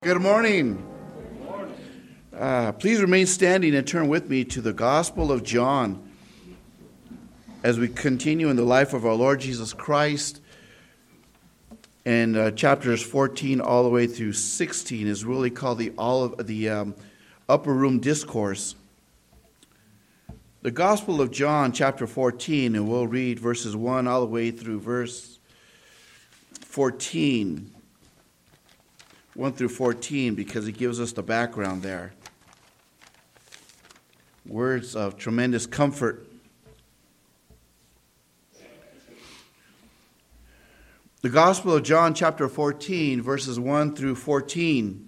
Good morning. Please remain standing and turn with me to the Gospel of John as we continue in the life of our Lord Jesus Christ. And chapters 14 all the way through 16 is really called the Upper Room Discourse. The Gospel of John, chapter 14, and we'll read verses 1 all the way through verse 14. 1 through 14, because it gives us the background there. Words of tremendous comfort. The Gospel of John, chapter 14, verses 1 through 14.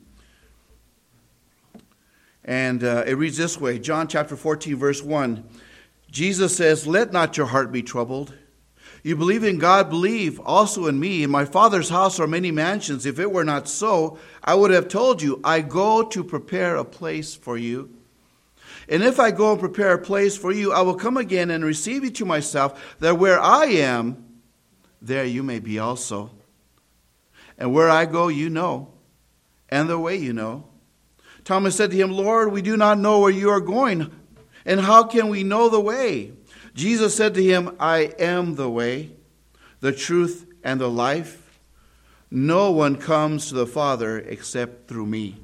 And it reads this way. John chapter 14, verse 1. Jesus says, "Let not your heart be troubled. You believe in God, believe also in me. In my Father's house are many mansions. If it were not so, I would have told you, I go to prepare a place for you. And if I go and prepare a place for you, I will come again and receive you to myself, that where I am, there you may be also. And where I go, you know, and the way you know." Thomas said to him, "Lord, we do not know where you are going, and how can we know the way?" Jesus said to him, "I am the way, the truth, and the life. No one comes to the Father except through me.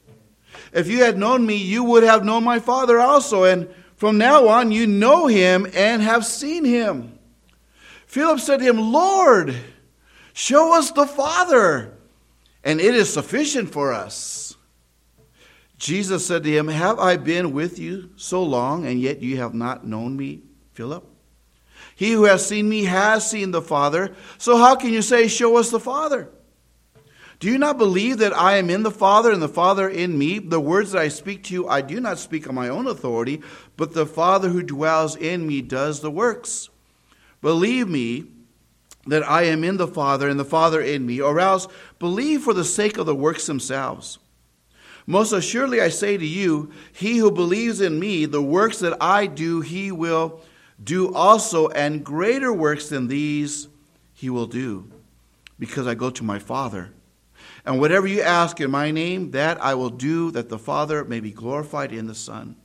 If you had known me, you would have known my Father also, and from now on you know him and have seen him." Philip said to him, "Lord, show us the Father, and it is sufficient for us." Jesus said to him, "Have I been with you so long, and yet you have not known me, Philip? He who has seen me has seen the Father. So how can you say, 'Show us the Father'? Do you not believe that I am in the Father and the Father in me? The words that I speak to you, I do not speak on my own authority, but the Father who dwells in me does the works. Believe me that I am in the Father and the Father in me, or else believe for the sake of the works themselves. Most assuredly I say to you, he who believes in me, the works that I do, he will do also, and greater works than these he will do, because I go to my Father. And whatever you ask in my name, that I will do, that the Father may be glorified in the Son.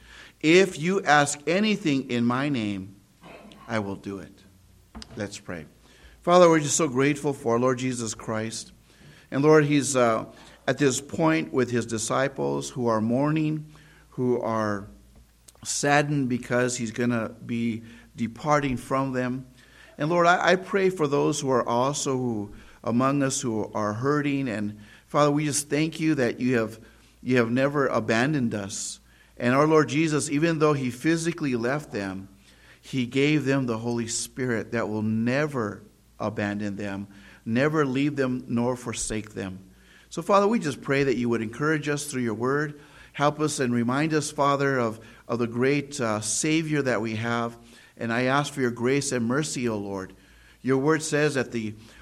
If you ask anything in my name, I will do it." Let's pray. Father, we're just so grateful for our Lord Jesus Christ. And Lord, he's at this point with his disciples who are mourning, who are saddened because he's going to be departing from them. And Lord, I pray for those who are also among us who are hurting. And Father, we just thank you that you have never abandoned us. And our Lord Jesus, even though he physically left them, he gave them the Holy Spirit that will never abandon them, never leave them nor forsake them. So Father, we just pray that you would encourage us through your word. Help us and remind us, Father, of the great Savior that we have. And I ask for your grace and mercy, O Lord. Your word says that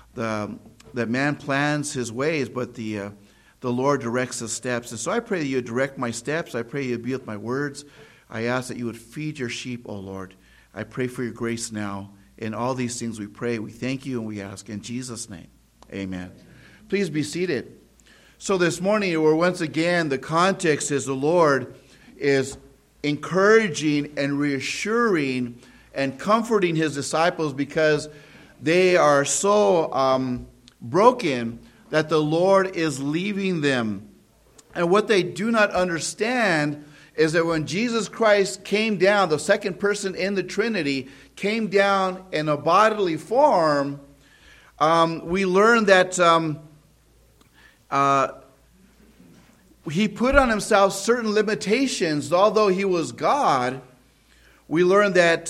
that man plans his ways, but the Lord directs his steps. And so I pray that you would direct my steps. I pray you would be with my words. I ask that you would feed your sheep, O Lord. I pray for your grace now. In all these things we pray, we thank you, and we ask in Jesus' name. Amen. Please be seated. So this morning, once again, the context is the Lord is encouraging and reassuring and comforting his disciples because they are so broken that the Lord is leaving them. And what they do not understand is that when Jesus Christ came down, the second person in the Trinity, came down in a bodily form, we learn that he put on himself certain limitations. Although he was God, we learn that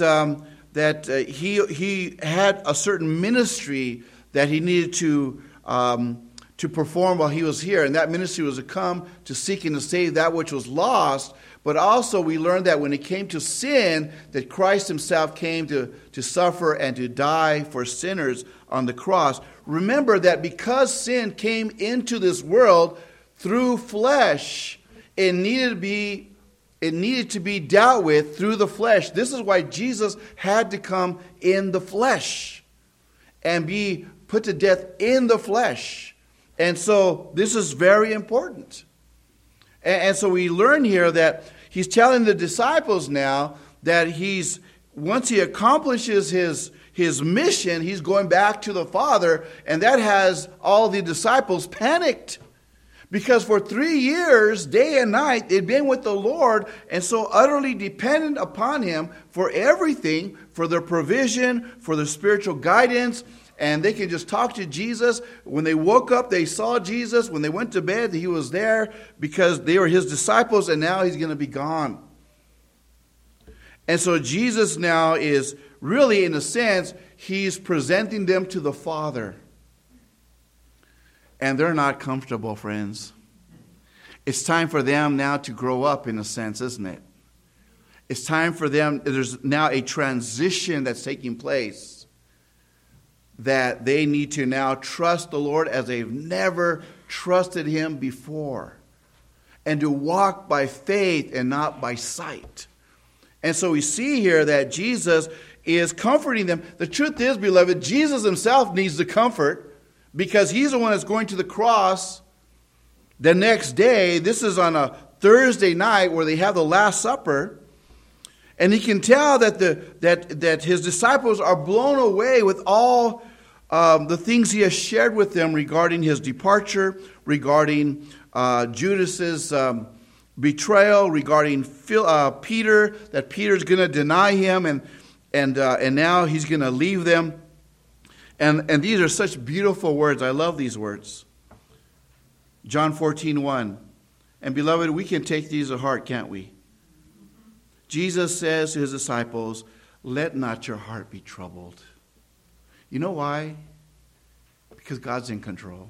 he had a certain ministry that he needed to perform while he was here. And that ministry was to come to seek and to save that which was lost. But also we learned that when it came to sin, that Christ himself came to suffer and to die for sinners on the cross. Remember that because sin came into this world through flesh, it needed to be dealt with through the flesh. This is why Jesus had to come in the flesh and be put to death in the flesh. And so this is very important. And so we learn here that he's telling the disciples now that once he accomplishes his mission, he's going back to the Father, and that has all the disciples panicked. Because for 3 years, day and night, they'd been with the Lord and so utterly dependent upon him for everything, for their provision, for their spiritual guidance. And they can just talk to Jesus. When they woke up, they saw Jesus. When they went to bed, he was there because they were his disciples, and now he's going to be gone. And so Jesus now is really, in a sense, he's presenting them to the Father. And they're not comfortable, friends. It's time for them now to grow up, in a sense, isn't it? It's time for them. There's now a transition that's taking place, that they need to now trust the Lord as they've never trusted him before, and to walk by faith and not by sight. And so we see here that Jesus is comforting them. The truth is, beloved, Jesus himself needs the comfort, because he's the one that's going to the cross the next day. This is on a Thursday night where they have the Last Supper. And he can tell that that his disciples are blown away with all the things he has shared with them regarding his departure, regarding Judas's betrayal, regarding Peter, that Peter's going to deny him, and now he's going to leave them. And these are such beautiful words. I love these words. John 14:1. And beloved, we can take these to heart, can't we? Jesus says to his disciples, let not your heart be troubled. You know why? Because God's in control.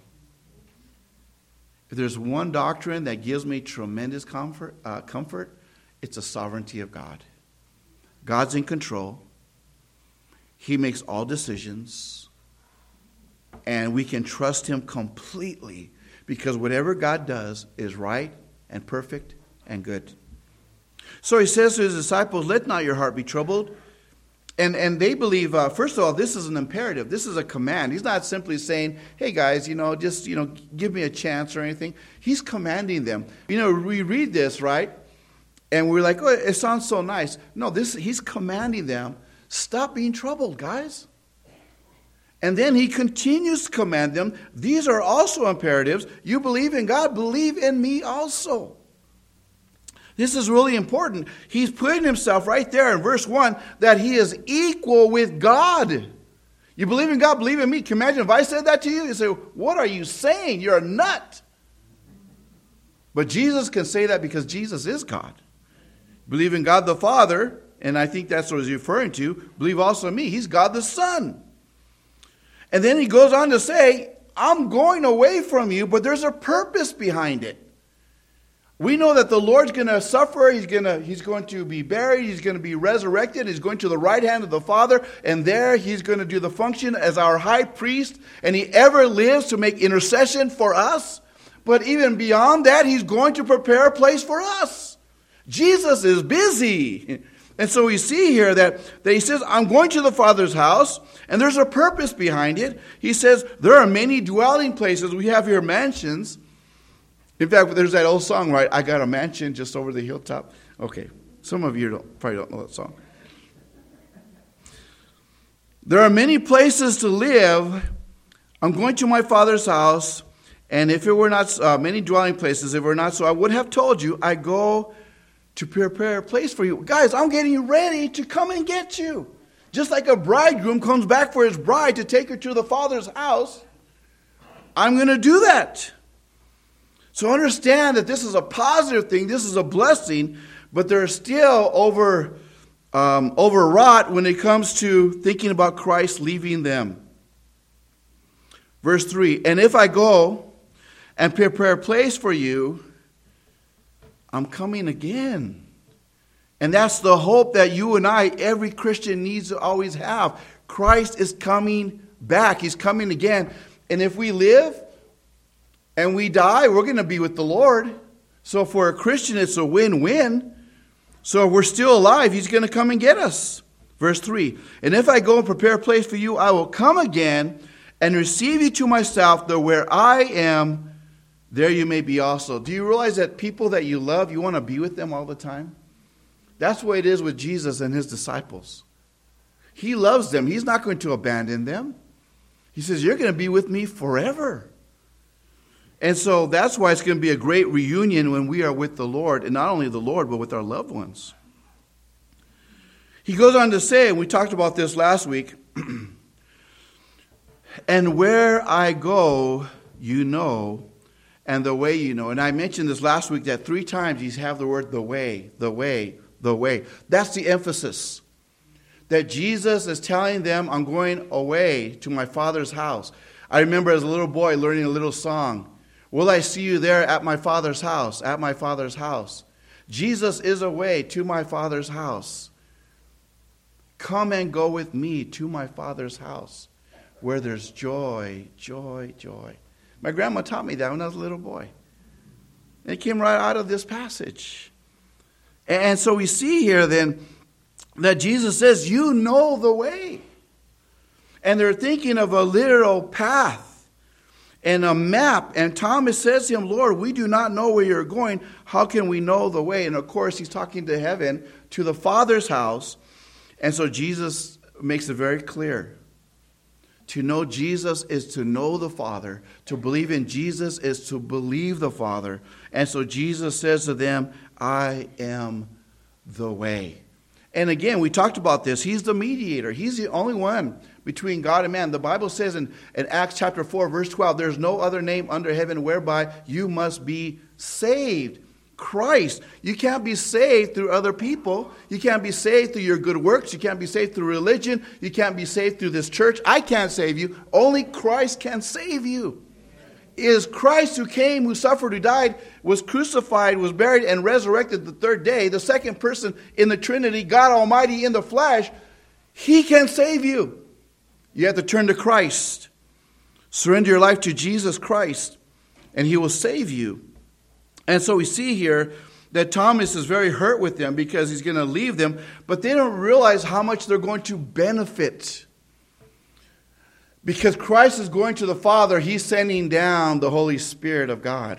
If there's one doctrine that gives me tremendous comfort, it's the sovereignty of God. God's in control. He makes all decisions. And we can trust him completely, because whatever God does is right and perfect and good. So he says to his disciples, let not your heart be troubled. And they believe, first of all, this is an imperative. This is a command. He's not simply saying, hey guys, just give me a chance or anything. He's commanding them. We read this, right? And we're like, oh, it sounds so nice. No, he's commanding them, stop being troubled, guys. And then he continues to command them, these are also imperatives. You believe in God, believe in me also. This is really important. He's putting himself right there in verse 1 that he is equal with God. You believe in God, believe in me. Can you imagine if I said that to you? You say, what are you saying? You're a nut. But Jesus can say that because Jesus is God. Believe in God the Father, and I think that's what he's referring to. Believe also in me. He's God the Son. And then he goes on to say, I'm going away from you, but there's a purpose behind it. We know that the Lord's going to suffer. He's going to be buried. He's going to be resurrected. He's going to the right hand of the Father. And there he's going to do the function as our high priest. And he ever lives to make intercession for us. But even beyond that, he's going to prepare a place for us. Jesus is busy. And so we see here that he says, I'm going to the Father's house, and there's a purpose behind it. He says, there are many dwelling places. We have here mansions. In fact, there's that old song, right? I got a mansion just over the hilltop. Okay, some of you probably don't know that song. There are many places to live. I'm going to my Father's house, and if it were not many dwelling places, if it were not so, I would have told you, I go to prepare a place for you. Guys, I'm getting you ready to come and get you. Just like a bridegroom comes back for his bride to take her to the Father's house, I'm going to do that. So understand that this is a positive thing. This is a blessing, but they're still overwrought when it comes to thinking about Christ leaving them. Verse 3, and if I go and prepare a place for you, I'm coming again. And that's the hope that you and I, every Christian, needs to always have. Christ is coming back. He's coming again. And if we live and we die, we're going to be with the Lord. So for a Christian, it's a win-win. So if we're still alive, he's going to come and get us. Verse 3, and if I go and prepare a place for you, I will come again and receive you to myself, that where I am, there you may be also. Do you realize that people that you love, you want to be with them all the time? That's the way it is with Jesus and his disciples. He loves them. He's not going to abandon them. He says, you're going to be with me forever. And so that's why it's going to be a great reunion when we are with the Lord, and not only the Lord, but with our loved ones. He goes on to say, and we talked about this last week, and where I go, you know, and the way you know. And I mentioned this last week that 3 times he's have the word the way, the way, the way. That's the emphasis. That Jesus is telling them, I'm going away to my Father's house. I remember as a little boy learning a little song. Will I see you there at my Father's house, at my Father's house? Jesus is away to my Father's house. Come and go with me to my Father's house, where there's joy, joy, joy. My grandma taught me that when I was a little boy. It came right out of this passage. And so we see here then that Jesus says, you know the way. And they're thinking of a literal path and a map. And Thomas says to him, Lord, we do not know where you're going. How can we know the way? And of course, he's talking to heaven, to the Father's house. And so Jesus makes it very clear. To know Jesus is to know the Father. To believe in Jesus is to believe the Father. And so Jesus says to them, I am the way. And again, we talked about this. He's the mediator. He's the only one between God and man. The Bible says in Acts chapter 4, verse 12, there's no other name under heaven whereby you must be saved. Christ. You can't be saved through other people. You can't be saved through your good works. You can't be saved through religion. You can't be saved through this church. I can't save you. Only Christ can save you. It is Christ who came, who suffered, who died, was crucified, was buried, and resurrected the 3rd day. The second person in the Trinity, God Almighty in the flesh. He can save you. You have to turn to Christ. Surrender your life to Jesus Christ, and he will save you. And so we see here that Thomas is very hurt with them because he's going to leave them, but they don't realize how much they're going to benefit. Because Christ is going to the Father, he's sending down the Holy Spirit of God.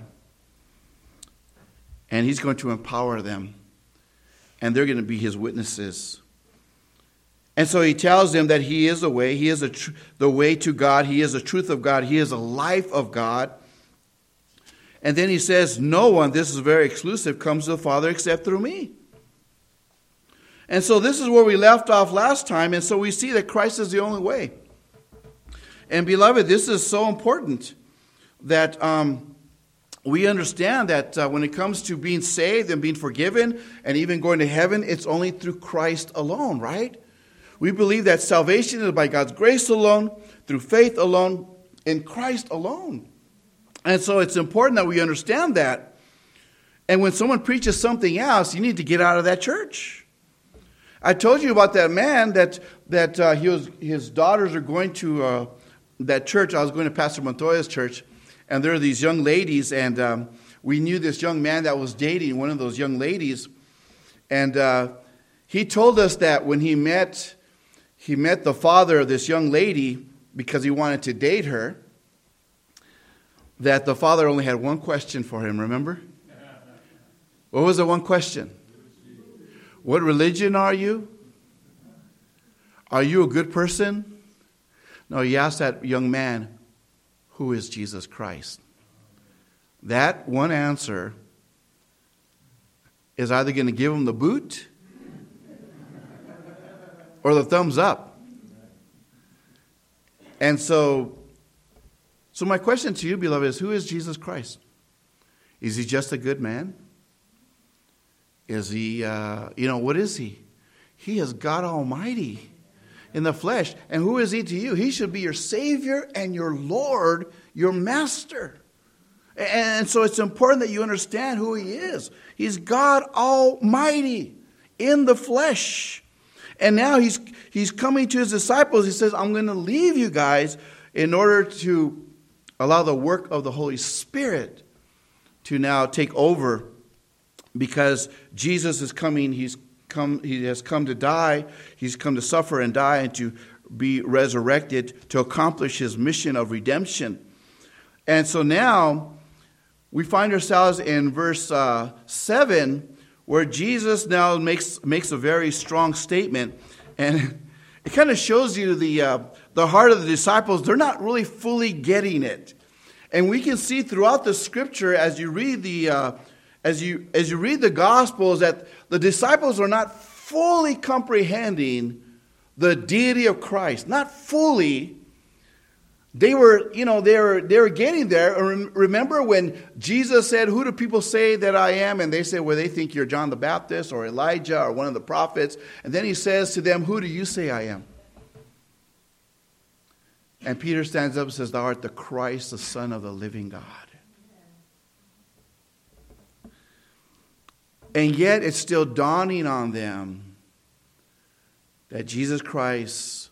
And he's going to empower them. And they're going to be his witnesses. And so he tells them that he is the way. He is the way to God. He is the truth of God. He is the life of God. And then he says, no one, this is very exclusive, comes to the Father except through me. And so this is where we left off last time. And so we see that Christ is the only way. And beloved, this is so important that we understand that when it comes to being saved and being forgiven and even going to heaven, it's only through Christ alone, right? We believe that salvation is by God's grace alone, through faith alone, in Christ alone. And so it's important that we understand that. And when someone preaches something else, you need to get out of that church. I told you about that man that his daughters are going to that church. I was going to Pastor Montoya's church, and there are these young ladies, and we knew this young man that was dating one of those young ladies. And he told us that when he met the father of this young lady because he wanted to date her, that the father only had one question for him, remember? What was the one question? What religion are you? Are you a good person? No, he asked that young man, who is Jesus Christ? That one answer is either going to give him the boot or the thumbs up. And so my question to you, beloved, is who is Jesus Christ? Is he just a good man? Is he, what is he? He is God Almighty in the flesh. And who is he to you? He should be your Savior and your Lord, your Master. And so it's important that you understand who he is. He's God Almighty in the flesh. And now he's coming to his disciples. He says, I'm going to leave you guys in order to allow the work of the Holy Spirit to now take over, because Jesus is coming. He has come to die. He's come to suffer and die and to be resurrected to accomplish his mission of redemption. And so now we find ourselves in verse 7, where Jesus now makes a very strong statement. And it kind of shows you the heart of the disciples. They're not really fully getting it. And we can see throughout the scripture as you read the Gospels that the disciples are not fully comprehending the deity of Christ. Not fully. They were getting there. Remember when Jesus said, "Who do people say that I am?" And they said, "Well, they think you're John the Baptist or Elijah or one of the prophets." And then he says to them, "Who do you say I am?" And Peter stands up and says, "Thou art the Christ, the Son of the living God." And yet it's still dawning on them that Jesus Christ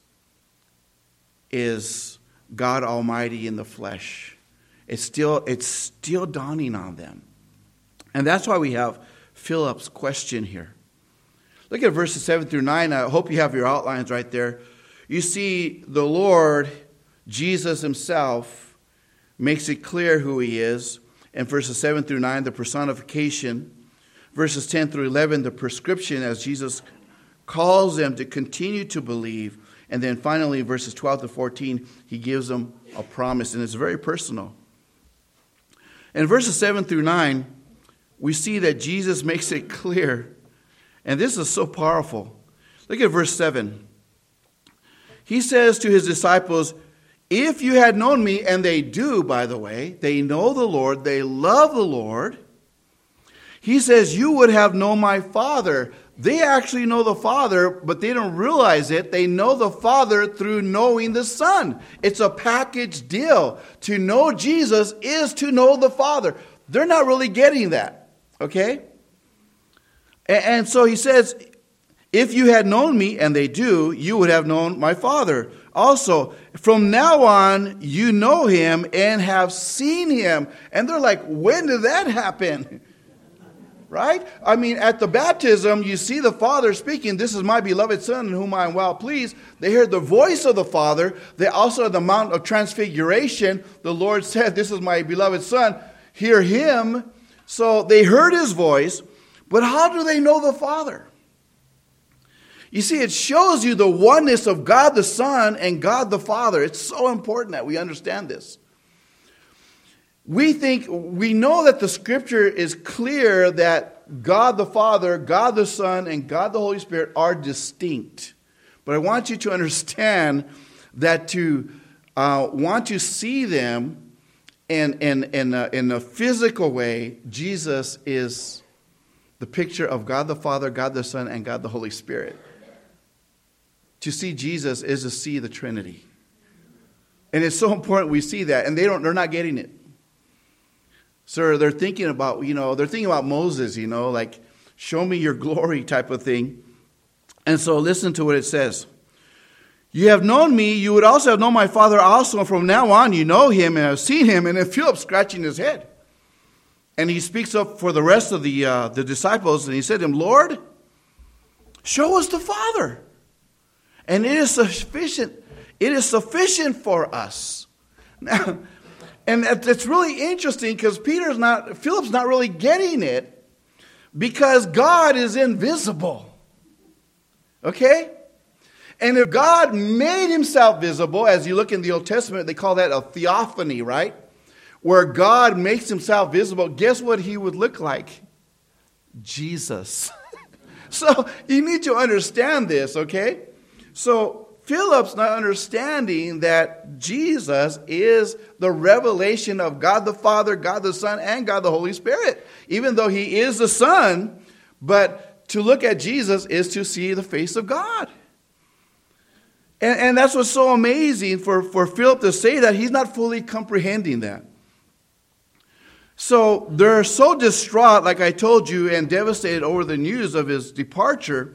is God Almighty in the flesh. It's still dawning on them. And that's why we have Philip's question here. Look at verses 7 through 9. I hope you have your outlines right there. You see the Lord, Jesus himself, makes it clear who he is. In verses 7 through 9, the personification. Verses 10 through 11, the prescription as Jesus calls them to continue to believe. And then finally, verses 12 to 14, he gives them a promise, and it's very personal. In verses 7 through 9, we see that Jesus makes it clear, and this is so powerful. Look at verse 7. He says to his disciples, "If you had known me," and they do, by the way, they know the Lord, they love the Lord. He says, "You would have known my Father." They actually know the Father, but they don't realize it. They know the Father through knowing the Son. It's a package deal. To know Jesus is to know the Father. They're not really getting that, okay? And so he says, "If you had known me," and they do, "you would have known my Father. Also, from now on, you know him and have seen him." And they're like, when did that happen? Right? I mean, at the baptism, you see the Father speaking, "This is my beloved Son in whom I am well pleased." They heard the voice of the Father. They also, at the Mount of Transfiguration, the Lord said, "This is my beloved Son. Hear him." So they heard his voice. But how do they know the Father? You see, it shows you the oneness of God the Son and God the Father. It's so important that we understand this. We know that the scripture is clear that God the Father, God the Son, and God the Holy Spirit are distinct. But I want you to understand that to want to see them in a physical way, Jesus is the picture of God the Father, God the Son, and God the Holy Spirit. To see Jesus is to see the Trinity. And it's so important we see that, and they're not getting it. So they're thinking about Moses, like, "Show me your glory" type of thing. And so listen to what it says. "You have known me, you would also have known my Father also. And from now on, you know him and have seen him." And then Philip's scratching his head. And he speaks up for the rest of the disciples. And he said to him, "Lord, show us the Father. And it is sufficient. It is sufficient for us." Now, and it's really interesting because Philip's not really getting it because God is invisible. Okay? And if God made himself visible, as you look in the Old Testament, they call that a theophany, right? Where God makes himself visible, guess what he would look like? Jesus. So you need to understand this, okay? So Philip's not understanding that Jesus is the revelation of God the Father, God the Son, and God the Holy Spirit. Even though he is the Son, but to look at Jesus is to see the face of God. And that's what's so amazing for Philip to say that. He's not fully comprehending that. So they're so distraught, like I told you, and devastated over the news of his departure.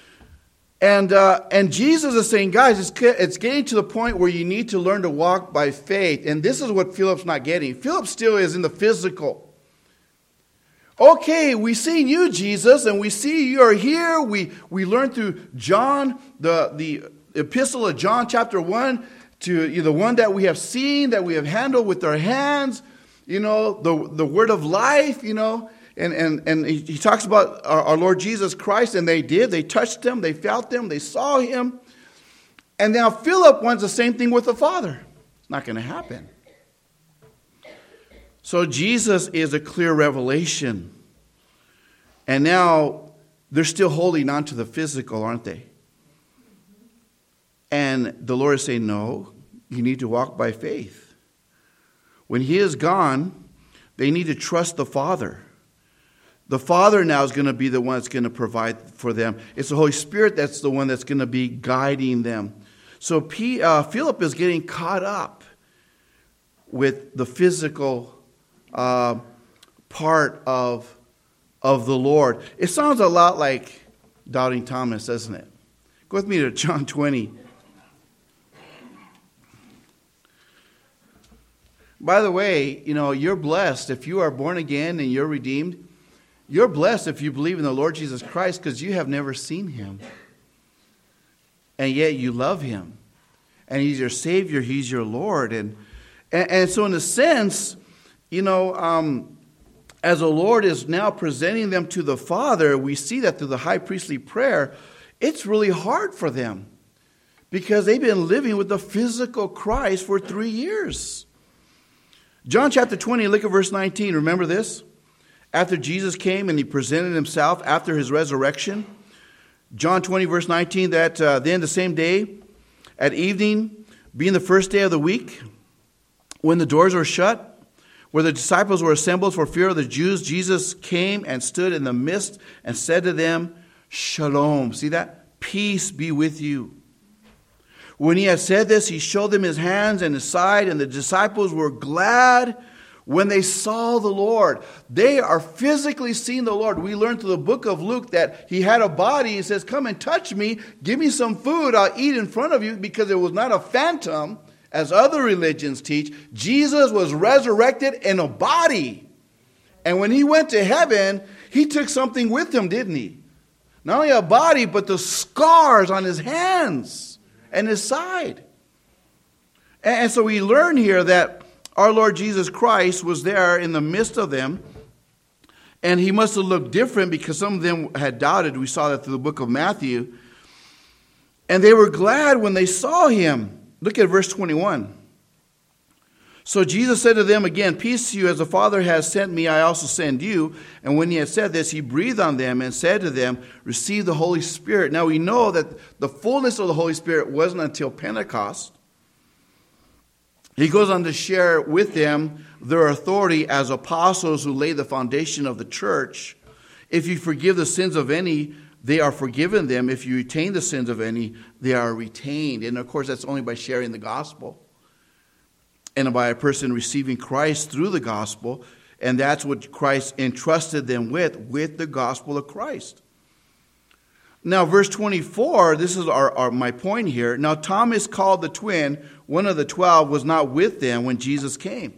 And Jesus is saying, guys, it's getting to the point where you need to learn to walk by faith. And this is what Philip's not getting. Philip still is in the physical. Okay, we've seen you, Jesus, and we see you're here. We learned through John, the epistle of John chapter 1 to the one that we have seen, that we have handled with our hands, the word of life, and he talks about our Lord Jesus Christ, and they did. They touched him, they felt him, they saw him. And now Philip wants the same thing with the Father. It's not going to happen. So Jesus is a clear revelation. And now they're still holding on to the physical, aren't they? And the Lord is saying, no, you need to walk by faith. When he is gone, they need to trust the Father. The Father now is going to be the one that's going to provide for them. It's the Holy Spirit that's the one that's going to be guiding them. So Philip is getting caught up with the physical part of the Lord. It sounds a lot like doubting Thomas, doesn't it? Go with me to John 20. By the way, you're blessed if you are born again and you're redeemed. You're blessed if you believe in the Lord Jesus Christ because you have never seen him. And yet you love him. And he's your Savior. He's your Lord. And so in a sense, as the Lord is now presenting them to the Father, we see that through the high priestly prayer, it's really hard for them because they've been living with the physical Christ for 3 years. John chapter 20, look at verse 19. Remember this? After Jesus came and he presented himself after his resurrection. John 20, verse 19, that then the same day at evening, being the first day of the week, when the doors were shut, where the disciples were assembled for fear of the Jews, Jesus came and stood in the midst and said to them, Shalom. See that? Peace be with you. When he had said this, he showed them his hands and his side, and the disciples were glad when they saw the Lord. They are physically seeing the Lord. We learned through the book of Luke that he had a body. He says, come and touch me. Give me some food. I'll eat in front of you, because it was not a phantom, as other religions teach. Jesus was resurrected in a body. And when he went to heaven, he took something with him, didn't he? Not only a body, but the scars on his hands and his side. And so we learn here that our Lord Jesus Christ was there in the midst of them. And he must have looked different because some of them had doubted. We saw that through the book of Matthew. And they were glad when they saw him. Look at verse 21. So Jesus said to them again, peace to you, as the Father has sent me, I also send you. And when he had said this, he breathed on them and said to them, receive the Holy Spirit. Now we know that the fullness of the Holy Spirit wasn't until Pentecost. He goes on to share with them their authority as apostles who lay the foundation of the church. If you forgive the sins of any, they are forgiven them. If you retain the sins of any, they are retained. And of course, that's only by sharing the gospel and by a person receiving Christ through the gospel. And that's what Christ entrusted them with the gospel of Christ. Now, verse 24, this is my point here. Now, Thomas, called the twin, one of the 12, was not with them when Jesus came.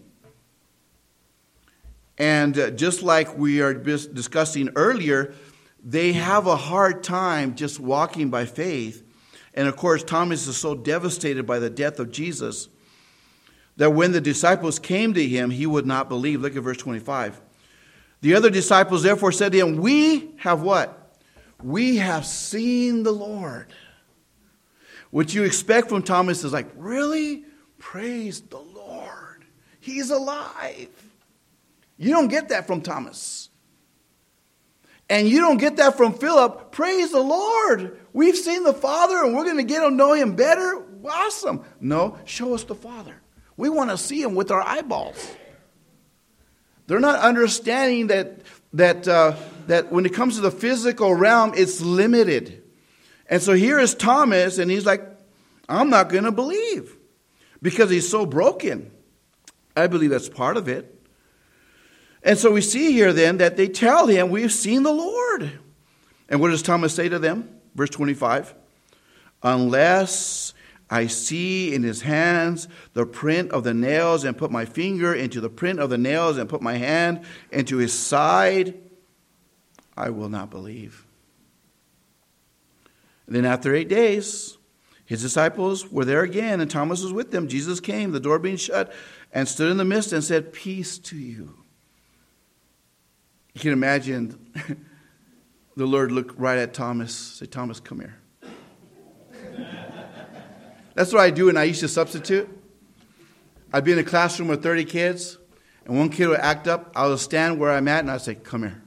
And just like we are discussing earlier, they have a hard time just walking by faith. And of course, Thomas is so devastated by the death of Jesus that when the disciples came to him, he would not believe. Look at verse 25. The other disciples therefore said to him, we have what? We have seen the Lord. What you expect from Thomas is like, really? Praise the Lord. He's alive. You don't get that from Thomas. And you don't get that from Philip. Praise the Lord. We've seen the Father and we're going to get to know him better. Awesome. No, show us the Father. We want to see him with our eyeballs. They're not understanding that when it comes to the physical realm, it's limited. And so here is Thomas, and he's like, I'm not going to believe because he's so broken. I believe that's part of it. And so we see here then that they tell him, we've seen the Lord. And what does Thomas say to them? Verse 25, unless I see in his hands the print of the nails and put my finger into the print of the nails and put my hand into his side, I will not believe. And then after 8 days, His disciples were there again, and Thomas was with them. Jesus came, the door being shut, and stood in the midst and said, "Peace to you." You can imagine the Lord looked right at Thomas, say, "Thomas, come here." That's what I do when I used to substitute. I'd be in a classroom with 30 kids, and one kid would act up. I would stand where I'm at, and I'd say, "Come here."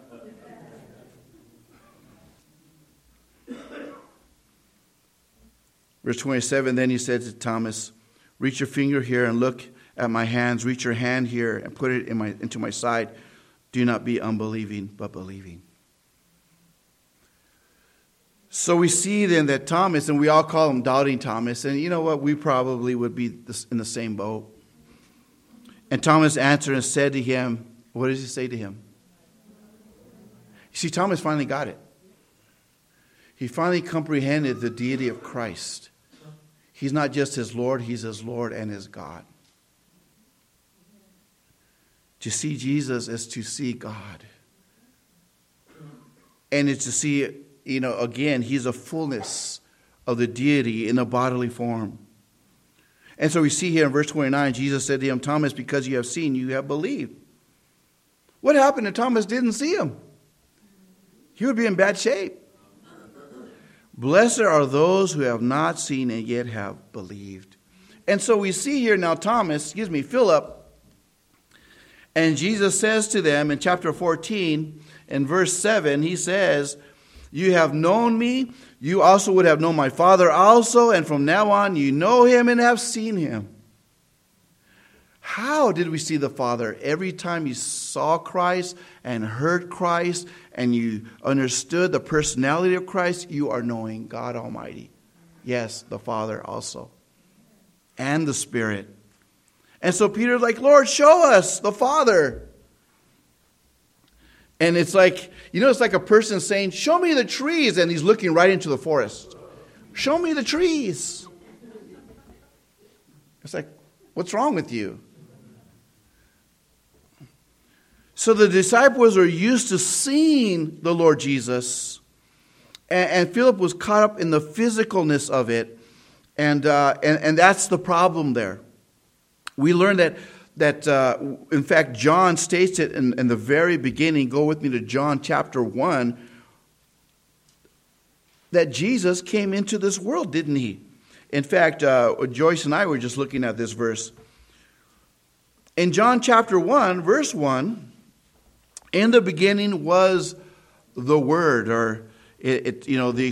Verse 27, then he said to Thomas, "Reach your finger here and look at my hands. Reach your hand here and put it into my side. Do not be unbelieving, but believing." So we see then that Thomas, and we all call him Doubting Thomas, and you know what? We probably would be in the same boat. And Thomas answered and said to him, what does he say to him? You see, Thomas finally got it. He finally comprehended the deity of Christ. He's not just his Lord, he's his Lord and his God. To see Jesus is to see God. And it's to see, again, he's a fullness of the deity in a bodily form. And so we see here in verse 29, Jesus said to him, "Thomas, because you have seen, you have believed." What happened if Thomas didn't see him? He would be in bad shape. Blessed are those who have not seen and yet have believed. And so we see here now Philip, and Jesus says to them in chapter 14, in verse 7, he says, "You have known me, you also would have known my Father also, and from now on you know him and have seen him." How did we see the Father? Every time you saw Christ and heard Christ and you understood the personality of Christ, you are knowing God Almighty. Yes, the Father also. And the Spirit. And so Peter's like, "Lord, show us the Father." And it's like, it's like a person saying, "Show me the trees," and he's looking right into the forest. "Show me the trees." It's like, what's wrong with you? So the disciples are used to seeing the Lord Jesus, and Philip was caught up in the physicalness of it, and that's the problem there. We learned that in fact, John states it in the very beginning. Go with me to John chapter 1, that Jesus came into this world, didn't he? In fact, Joyce and I were just looking at this verse. In John chapter 1, verse 1, "In the beginning was the Word," or the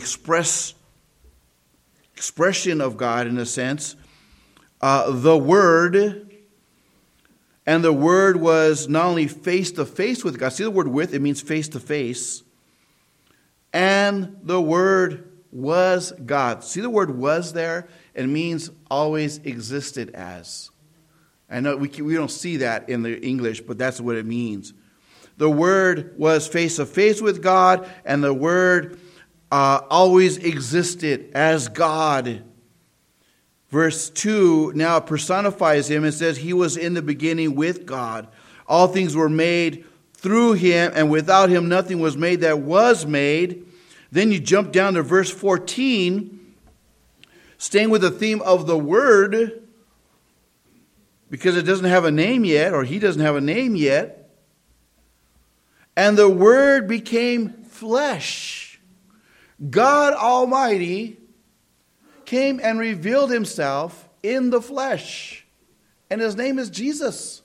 expression of God in a sense. The Word, and the Word was not only face to face with God. See the word "with"? It means face to face. And the Word was God. See the word "was" there? It means always existed as. I know we don't see that in the English, but that's what it means. The Word was face to face with God, and the Word always existed as God. Verse 2 now personifies him and says, "He was in the beginning with God. All things were made through him, and without him nothing was made that was made." Then you jump down to verse 14, staying with the theme of the Word, because it doesn't have a name yet, or he doesn't have a name yet. "And the Word became flesh." God Almighty came and revealed himself in the flesh. And his name is Jesus.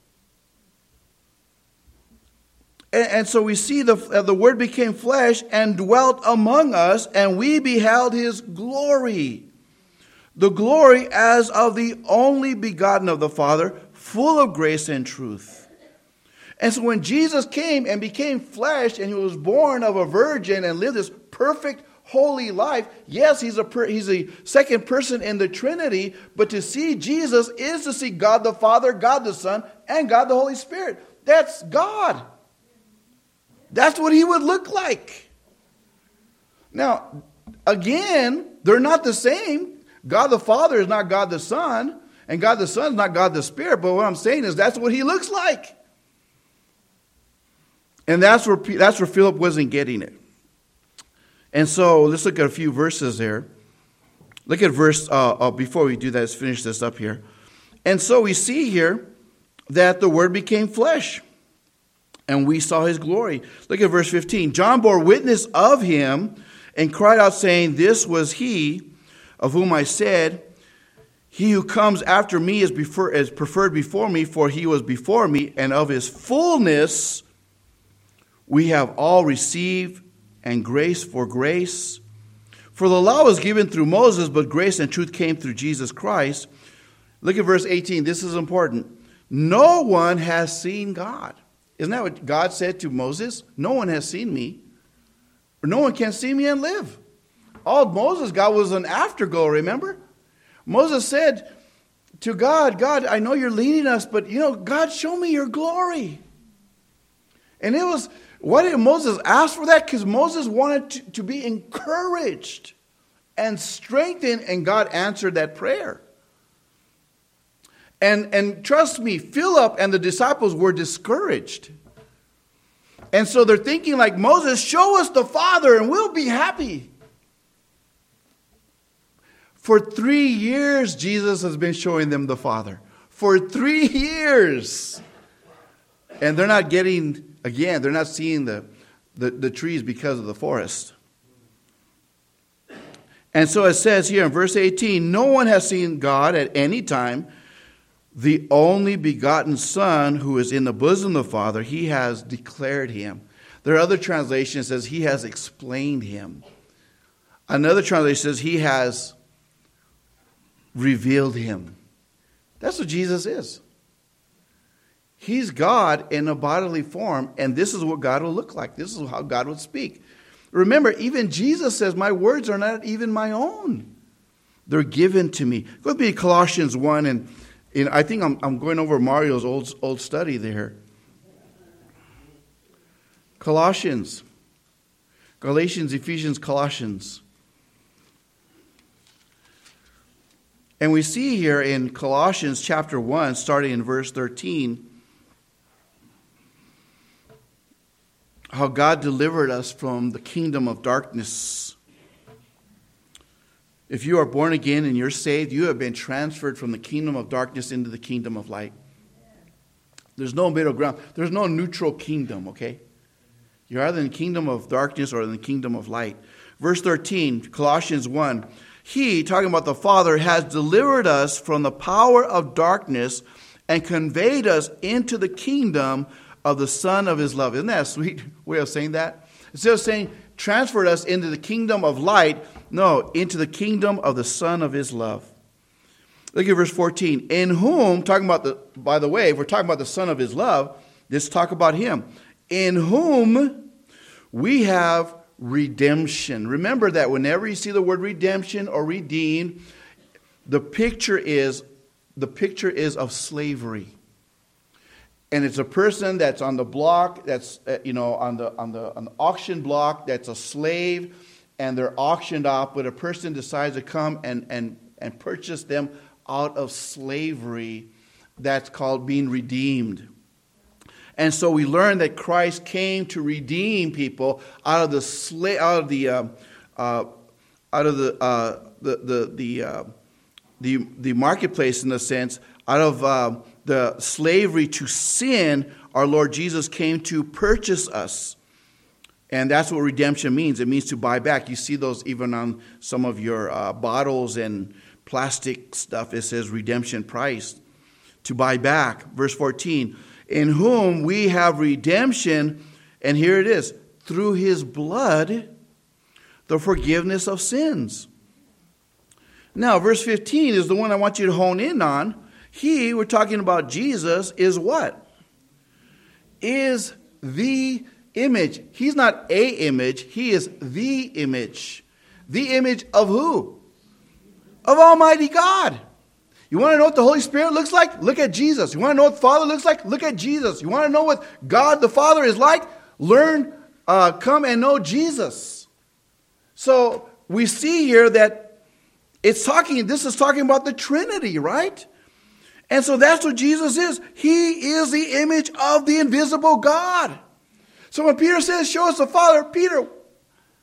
And so we see the Word became flesh and dwelt among us, and we beheld his glory. The glory as of the only begotten of the Father, full of grace and truth. And so when Jesus came and became flesh, and he was born of a virgin and lived this perfect, holy life, yes, he's a second person in the Trinity, but to see Jesus is to see God the Father, God the Son, and God the Holy Spirit. That's God. That's what he would look like. Now, again, they're not the same. God the Father is not God the Son, and God the Son is not God the Spirit, but what I'm saying is that's what he looks like. And that's where Philip wasn't getting it. And so let's look at a few verses there. Look at verse, before we do that, let's finish this up here. And so we see here that the Word became flesh, and we saw his glory. Look at verse 15. John bore witness of him and cried out, saying, this was he of whom I said, he who comes after me is preferred before me, for he was before me, and of his fullness we have all received, and grace for grace. For the law was given through Moses, but grace and truth came through Jesus Christ. Look at verse 18. This is important. No one has seen God. Isn't that what God said to Moses? No one has seen me. Or no one can see me and live. All Moses got was an afterglow, remember? Moses said to God, God, I know you're leading us, but God, show me your glory. And why did Moses ask for that? Because Moses wanted to be encouraged and strengthened, and God answered that prayer. And trust me, Philip and the disciples were discouraged. And so they're thinking like Moses, show us the Father and we'll be happy. For 3 years, Jesus has been showing them the Father. For 3 years. And they're not they're not seeing the trees because of the forest. And so it says here in verse 18, no one has seen God at any time. The only begotten Son who is in the bosom of the Father, he has declared him. There are other translations that says he has explained him. Another translation says he has revealed him. That's what Jesus is. He's God in a bodily form, and this is what God will look like. This is how God would speak. Remember, even Jesus says, my words are not even my own. They're given to me. Go to Colossians 1, and I think I'm going over Mario's old study there. Galatians, Ephesians, Colossians. And we see here in Colossians chapter 1, starting in verse 13, how God delivered us from the kingdom of darkness. If you are born again and you're saved, you have been transferred from the kingdom of darkness into the kingdom of light. There's no middle ground. There's no neutral kingdom, okay? You're either in the kingdom of darkness or in the kingdom of light. Verse 13, Colossians 1. He, talking about the Father, has delivered us from the power of darkness and conveyed us into the kingdom of the Son of his love. Isn't that a sweet way of saying that? Instead of saying transferred us into the kingdom of light, no, into the kingdom of the Son of his love. Look at verse 14. In whom, by the way, if we're talking about the Son of his love, let's talk about him. In whom we have redemption. Remember that whenever you see the word redemption or redeemed, the picture is of slavery. And it's a person that's on the block, that's on the auction block, that's a slave, and they're auctioned off, but a person decides to come and purchase them out of slavery. That's called being redeemed. And so we learn that Christ came to redeem people out of the marketplace, in a sense, out of the slavery to sin. Our Lord Jesus came to purchase us. And that's what redemption means. It means to buy back. You see those even on some of your bottles and plastic stuff. It says redemption price. To buy back. Verse 14. In whom we have redemption, and here it is, through his blood, the forgiveness of sins. Now, verse 15 is the one I want you to hone in on. We're talking about Jesus, is what? Is the image. He's not a image, he is the image. The image of who? Of Almighty God. You want to know what the Holy Spirit looks like? Look at Jesus. You want to know what the Father looks like? Look at Jesus. You want to know what God the Father is like? Come and know Jesus. So we see here that this is talking about the Trinity, right? And so that's what Jesus is. He is the image of the invisible God. So when Peter says, show us the Father, Peter,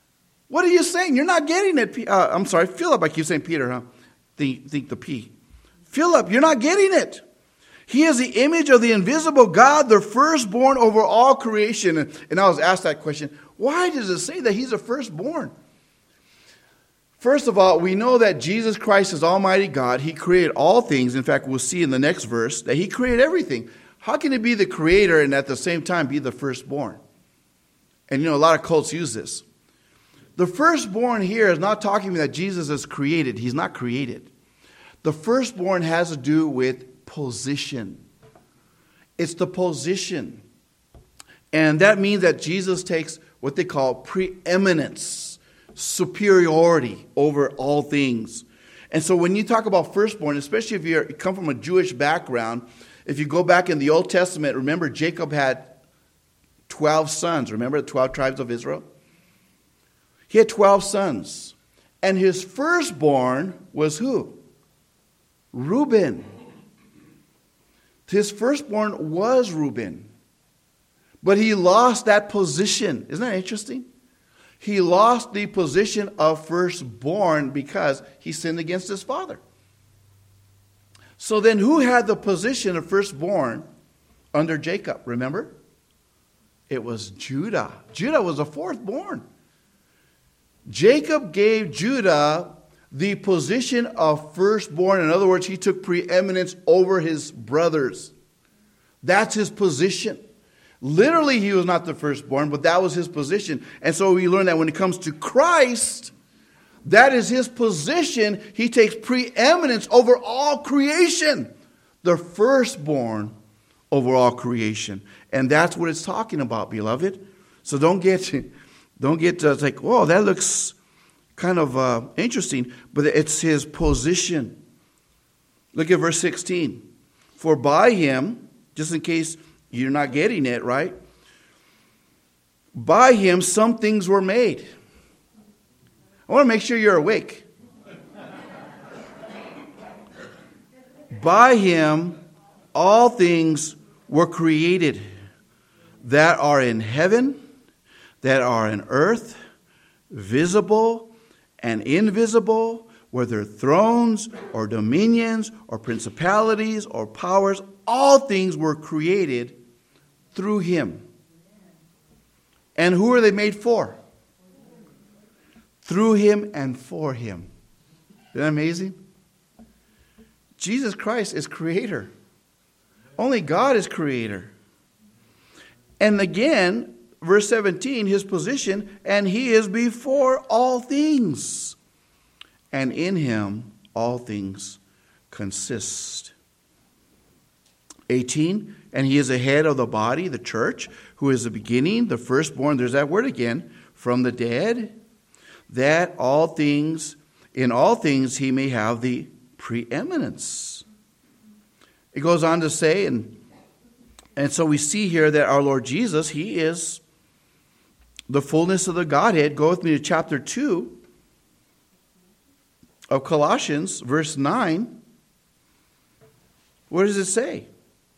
What are you saying? You're not getting it. I'm sorry, Philip. I keep saying Peter, huh? Think the P. Philip, you're not getting it. He is the image of the invisible God, the firstborn over all creation. And I was asked that question. Why does it say that he's the firstborn? First of all, we know that Jesus Christ is Almighty God. He created all things. In fact, we'll see in the next verse that he created everything. How can he be the creator and at the same time be the firstborn? And a lot of cults use this. The firstborn here is not talking that Jesus is created. He's not created. The firstborn has to do with position. It's the position. And that means that Jesus takes what they call preeminence, superiority over all things. And so when you talk about firstborn, especially if you come from a Jewish background, if you go back in the Old Testament, remember Jacob had 12 sons. Remember the 12 tribes of Israel? He had 12 sons. And his firstborn was who? Reuben. His firstborn was Reuben. But he lost that position. Isn't that interesting? He lost the position of firstborn because he sinned against his father. So then who had the position of firstborn under Jacob? Remember? It was Judah. Judah was the fourthborn. Jacob gave Judah the position of firstborn. In other words, he took preeminence over his brothers. That's his position. Literally, he was not the firstborn, but that was his position. And so we learn that when it comes to Christ, that is his position. He takes preeminence over all creation. The firstborn over all creation. And that's what it's talking about, beloved. So don't get like, whoa, that looks kind of interesting. But it's his position. Look at verse 16. For by him, just in case you're not getting it, right? By him some things were made. I want to make sure you're awake. By him all things were created that are in heaven, that are in earth, visible and invisible, whether thrones or dominions or principalities or powers, all things were created through him. And who are they made for? Through him and for him. Isn't that amazing? Jesus Christ is creator. Only God is creator. And again, verse 17, his position, and he is before all things. And in him all things consist. 18, and he is the head of the body, the church, who is the beginning, the firstborn, there's that word again, from the dead, that in all things he may have the preeminence. It goes on to say, and so we see here that our Lord Jesus, he is the fullness of the Godhead. Go with me to chapter 2 of Colossians, verse 9. What does it say?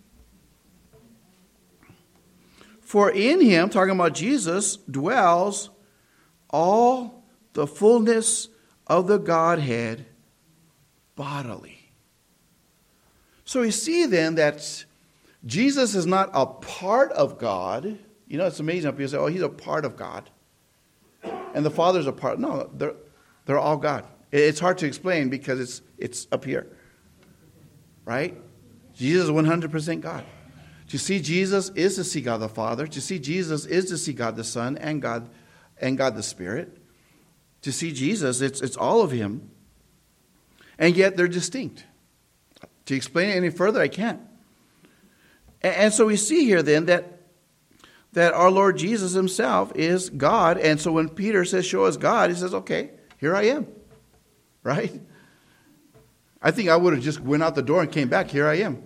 For in him, talking about Jesus, dwells all the fullness of the Godhead bodily. So we see then that Jesus is not a part of God. You know, it's amazing. People say, oh, he's a part of God. And the Father's a part. No, they're all God. It's hard to explain because it's up here. Right? Jesus is 100% God. To see Jesus is to see God the Father. To see Jesus is to see God the Son and God the Spirit. To see Jesus, it's all of him. And yet they're distinct. To explain it any further, I can't. And so we see here then that our Lord Jesus himself is God. And so when Peter says, show us God, he says, okay, here I am. Right? I think I would have just went out the door and came back. Here I am.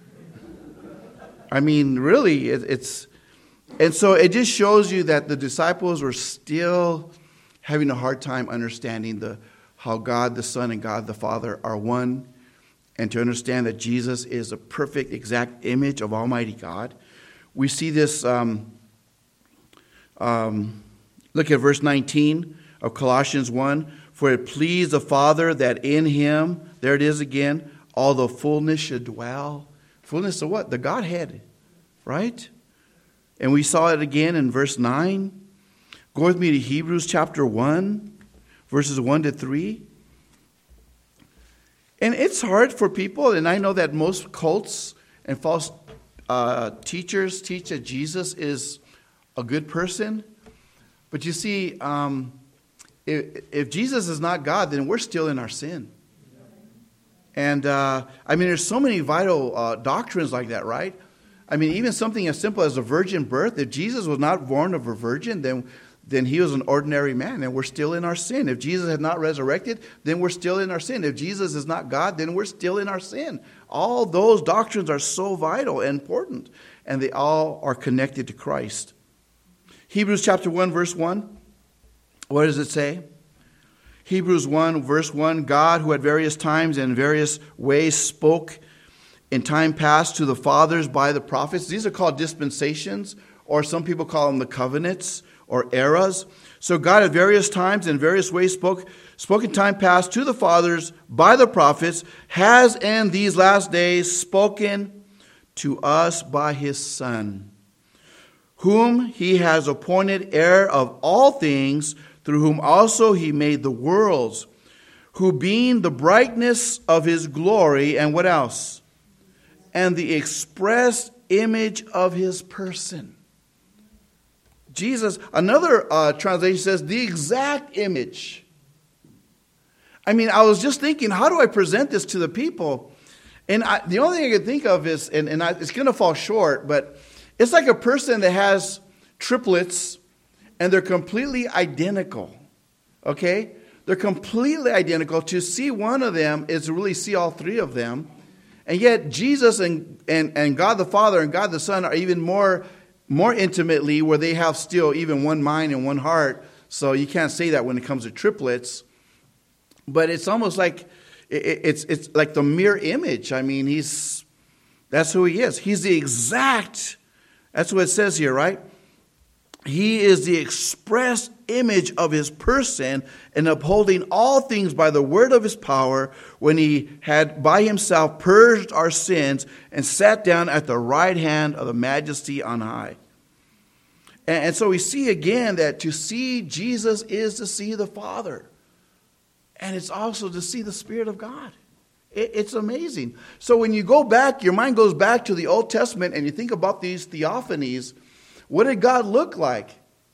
I mean, really, it's... And so it just shows you that the disciples were still having a hard time understanding how God the Son and God the Father are one, and to understand that Jesus is a perfect, exact image of Almighty God. We see this, look at verse 19 of Colossians 1, for it pleased the Father that in him, there it is again, all the fullness should dwell. Fullness of what? The Godhead, right? And we saw it again in verse 9. Go with me to Hebrews chapter 1, verses 1 to 3. And it's hard for people, and I know that most cults and false teachers teach that Jesus is a good person. But you see, if Jesus is not God, then we're still in our sin. And there's so many vital doctrines like that, right? I mean, even something as simple as a virgin birth. If Jesus was not born of a virgin, then he was an ordinary man, and we're still in our sin. If Jesus had not resurrected, then we're still in our sin. If Jesus is not God, then we're still in our sin. All those doctrines are so vital and important, and they all are connected to Christ. Hebrews chapter 1, verse 1. What does it say? Hebrews 1, verse 1, God, who at various times and various ways spoke in time past to the fathers by the prophets. These are called dispensations, or some people call them the covenants or eras. So God at various times and various ways spoke in time past to the fathers by the prophets, has in these last days spoken to us by his Son, whom he has appointed heir of all things, through whom also he made the worlds, who being the brightness of his glory, and what else? And the express image of his person. Jesus, another translation says, the exact image. I mean, I was just thinking, how do I present this to the people? And the only thing I could think of is, it's going to fall short, but it's like a person that has triplets and they're completely identical. Okay? They're completely identical. To see one of them is to really see all three of them. And yet Jesus and God the Father and God the Son are even more intimately, where they have still even one mind and one heart. So you can't say that when it comes to triplets. But it's almost like it's like the mirror image. I mean, that's who he is. He's the exact. That's what it says here, right? He is the express image of his person, and upholding all things by the word of his power, when he had by himself purged our sins and sat down at the right hand of the majesty on high. And so we see again that to see Jesus is to see the Father. And it's also to see the Spirit of God. It's amazing. So when you go back, your mind goes back to the Old Testament and you think about these theophanies. What did God look like?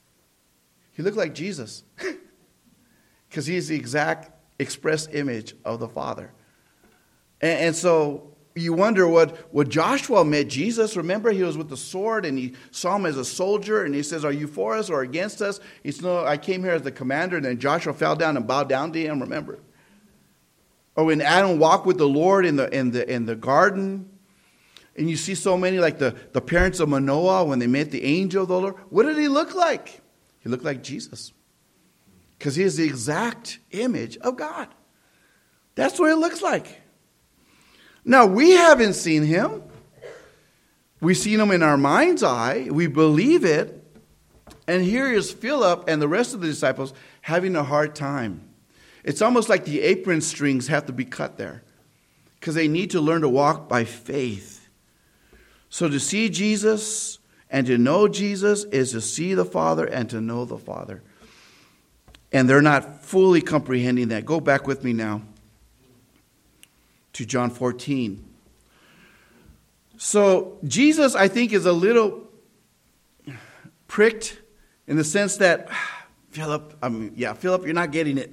He looked like Jesus. Because he's the exact express image of the Father. And so you wonder what Joshua met Jesus. Remember, he was with the sword and he saw him as a soldier. And he says, are you for us or against us? He said, no, I came here as the commander. And then Joshua fell down and bowed down to him, remember? Or when Adam walked with the Lord in the garden. And you see so many, like the parents of Manoah, when they met the angel of the Lord. What did he look like? He looked like Jesus. Because he is the exact image of God. That's what it looks like. Now, we haven't seen him. We've seen him in our mind's eye. We believe it. And here is Philip and the rest of the disciples having a hard time. It's almost like the apron strings have to be cut there. Because they need to learn to walk by faith. So to see Jesus and to know Jesus is to see the Father and to know the Father. And they're not fully comprehending that. Go back with me now to John 14. So Jesus, I think, is a little pricked in the sense that, Philip, you're not getting it.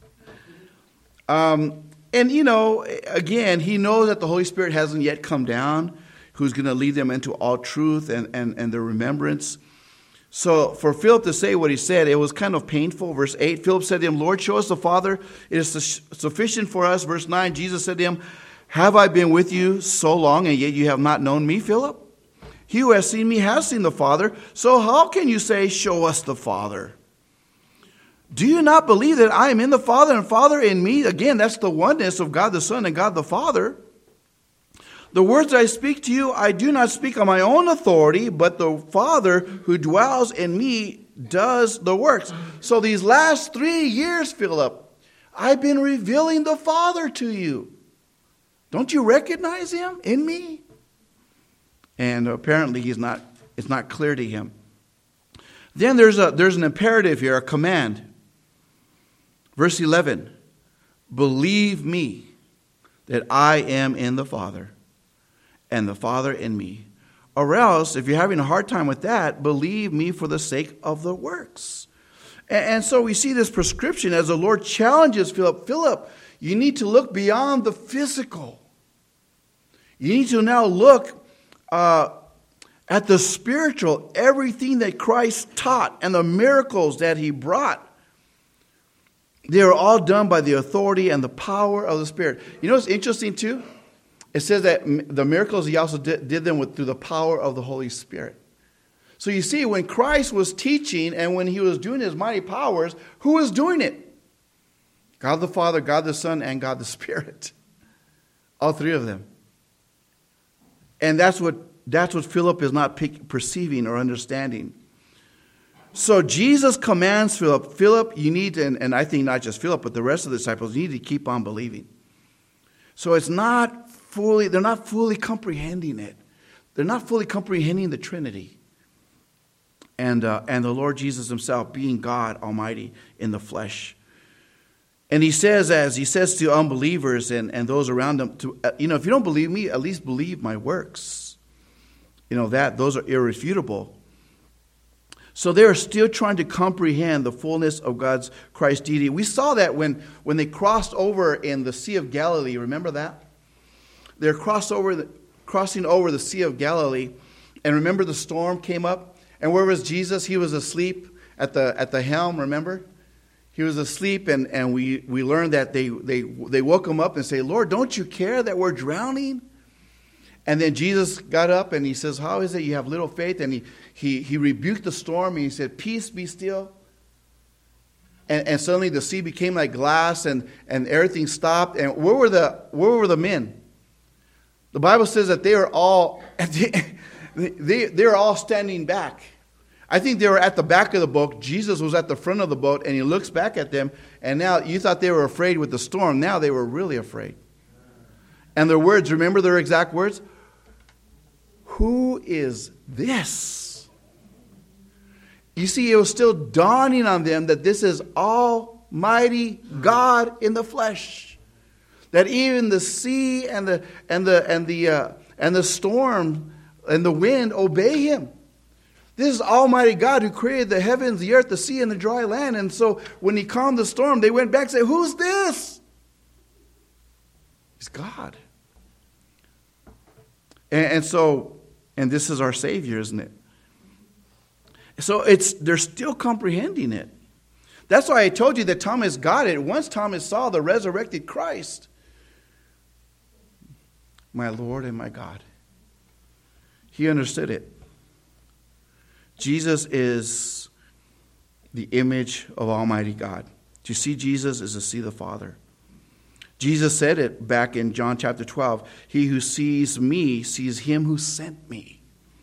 And, again, he knows that the Holy Spirit hasn't yet come down, who's going to lead them into all truth and the remembrance. So for Philip to say what he said, it was kind of painful. Verse 8, Philip said to him, Lord, show us the Father. It is sufficient for us. Verse 9, Jesus said to him, have I been with you so long, and yet you have not known me, Philip? He who has seen me has seen the Father. So how can you say, show us the Father? Do you not believe that I am in the Father and Father in me? Again, that's the oneness of God the Son and God the Father. The words I speak to you, I do not speak on my own authority, but the Father who dwells in me does the works. So these last 3 years, Philip, I've been revealing the Father to you. Don't you recognize him in me? And apparently it's not clear to him. Then there's an imperative here, a command. Verse 11, believe me that I am in the Father and the Father in me. Or else, if you're having a hard time with that, believe me for the sake of the works. And so we see this prescription as the Lord challenges Philip. Philip, you need to look beyond the physical. You need to now look at the spiritual, everything that Christ taught and the miracles that he brought. They are all done by the authority and the power of the Spirit. You know what's interesting too? It says that the miracles he also did them through the power of the Holy Spirit. So you see, when Christ was teaching and when he was doing his mighty powers, who was doing it? God the Father, God the Son, and God the Spirit. All three of them. And that's what Philip is not perceiving or understanding. So Jesus commands Philip, you need to, and I think not just Philip, but the rest of the disciples, you need to keep on believing. So they're not fully comprehending it. They're not fully comprehending the Trinity. And the Lord Jesus himself being God Almighty in the flesh. And he says to unbelievers and those around him, if you don't believe me, at least believe my works. Those are irrefutable. So they are still trying to comprehend the fullness of God's Christ deity. We saw that when they crossed over in the Sea of Galilee. Remember that? They're crossing over the Sea of Galilee. And remember the storm came up? And where was Jesus? He was asleep at the helm, remember? He was asleep, and we learned that they woke him up and say, Lord, don't you care that we're drowning? And then Jesus got up and he says, how is it you have little faith? And he rebuked the storm and he said, peace, be still. And suddenly the sea became like glass and everything stopped. And where were the men? The Bible says that they were all they were all standing back. I think they were at the back of the boat. Jesus was at the front of the boat, and he looks back at them. And now you thought they were afraid with the storm. Now they were really afraid. And their words, remember their exact words? Who is this? You see, it was still dawning on them that this is Almighty God in the flesh. That even the sea and the storm and the wind obey him. This is Almighty God who created the heavens, the earth, the sea, and the dry land. And so when he calmed the storm, they went back and said, who's this? He's God. And this is our Savior, isn't it? So they're still comprehending it. That's why I told you that Thomas got it. Once Thomas saw the resurrected Christ, my Lord and my God, he understood it. Jesus is the image of Almighty God. To see Jesus is to see the Father. Jesus said it back in John chapter 12. He who sees me sees him who sent me.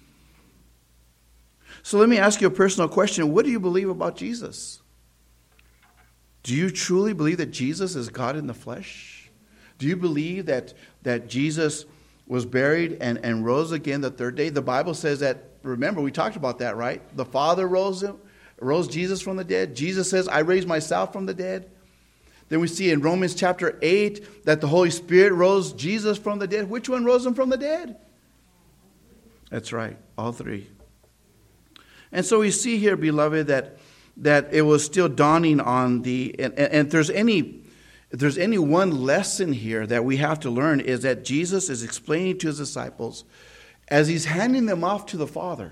So let me ask you a personal question. What do you believe about Jesus? Do you truly believe that Jesus is God in the flesh? Do you believe that Jesus was buried and rose again the third day? The Bible says that, remember, we talked about that, right? The Father rose Jesus from the dead. Jesus says, I raised myself from the dead. Then we see in Romans chapter 8 that the Holy Spirit rose Jesus from the dead. Which one rose him from the dead? That's right, all three. And so we see here, beloved, that it was still dawning on and if there's any one lesson here that we have to learn, is that Jesus is explaining to his disciples as he's handing them off to the Father.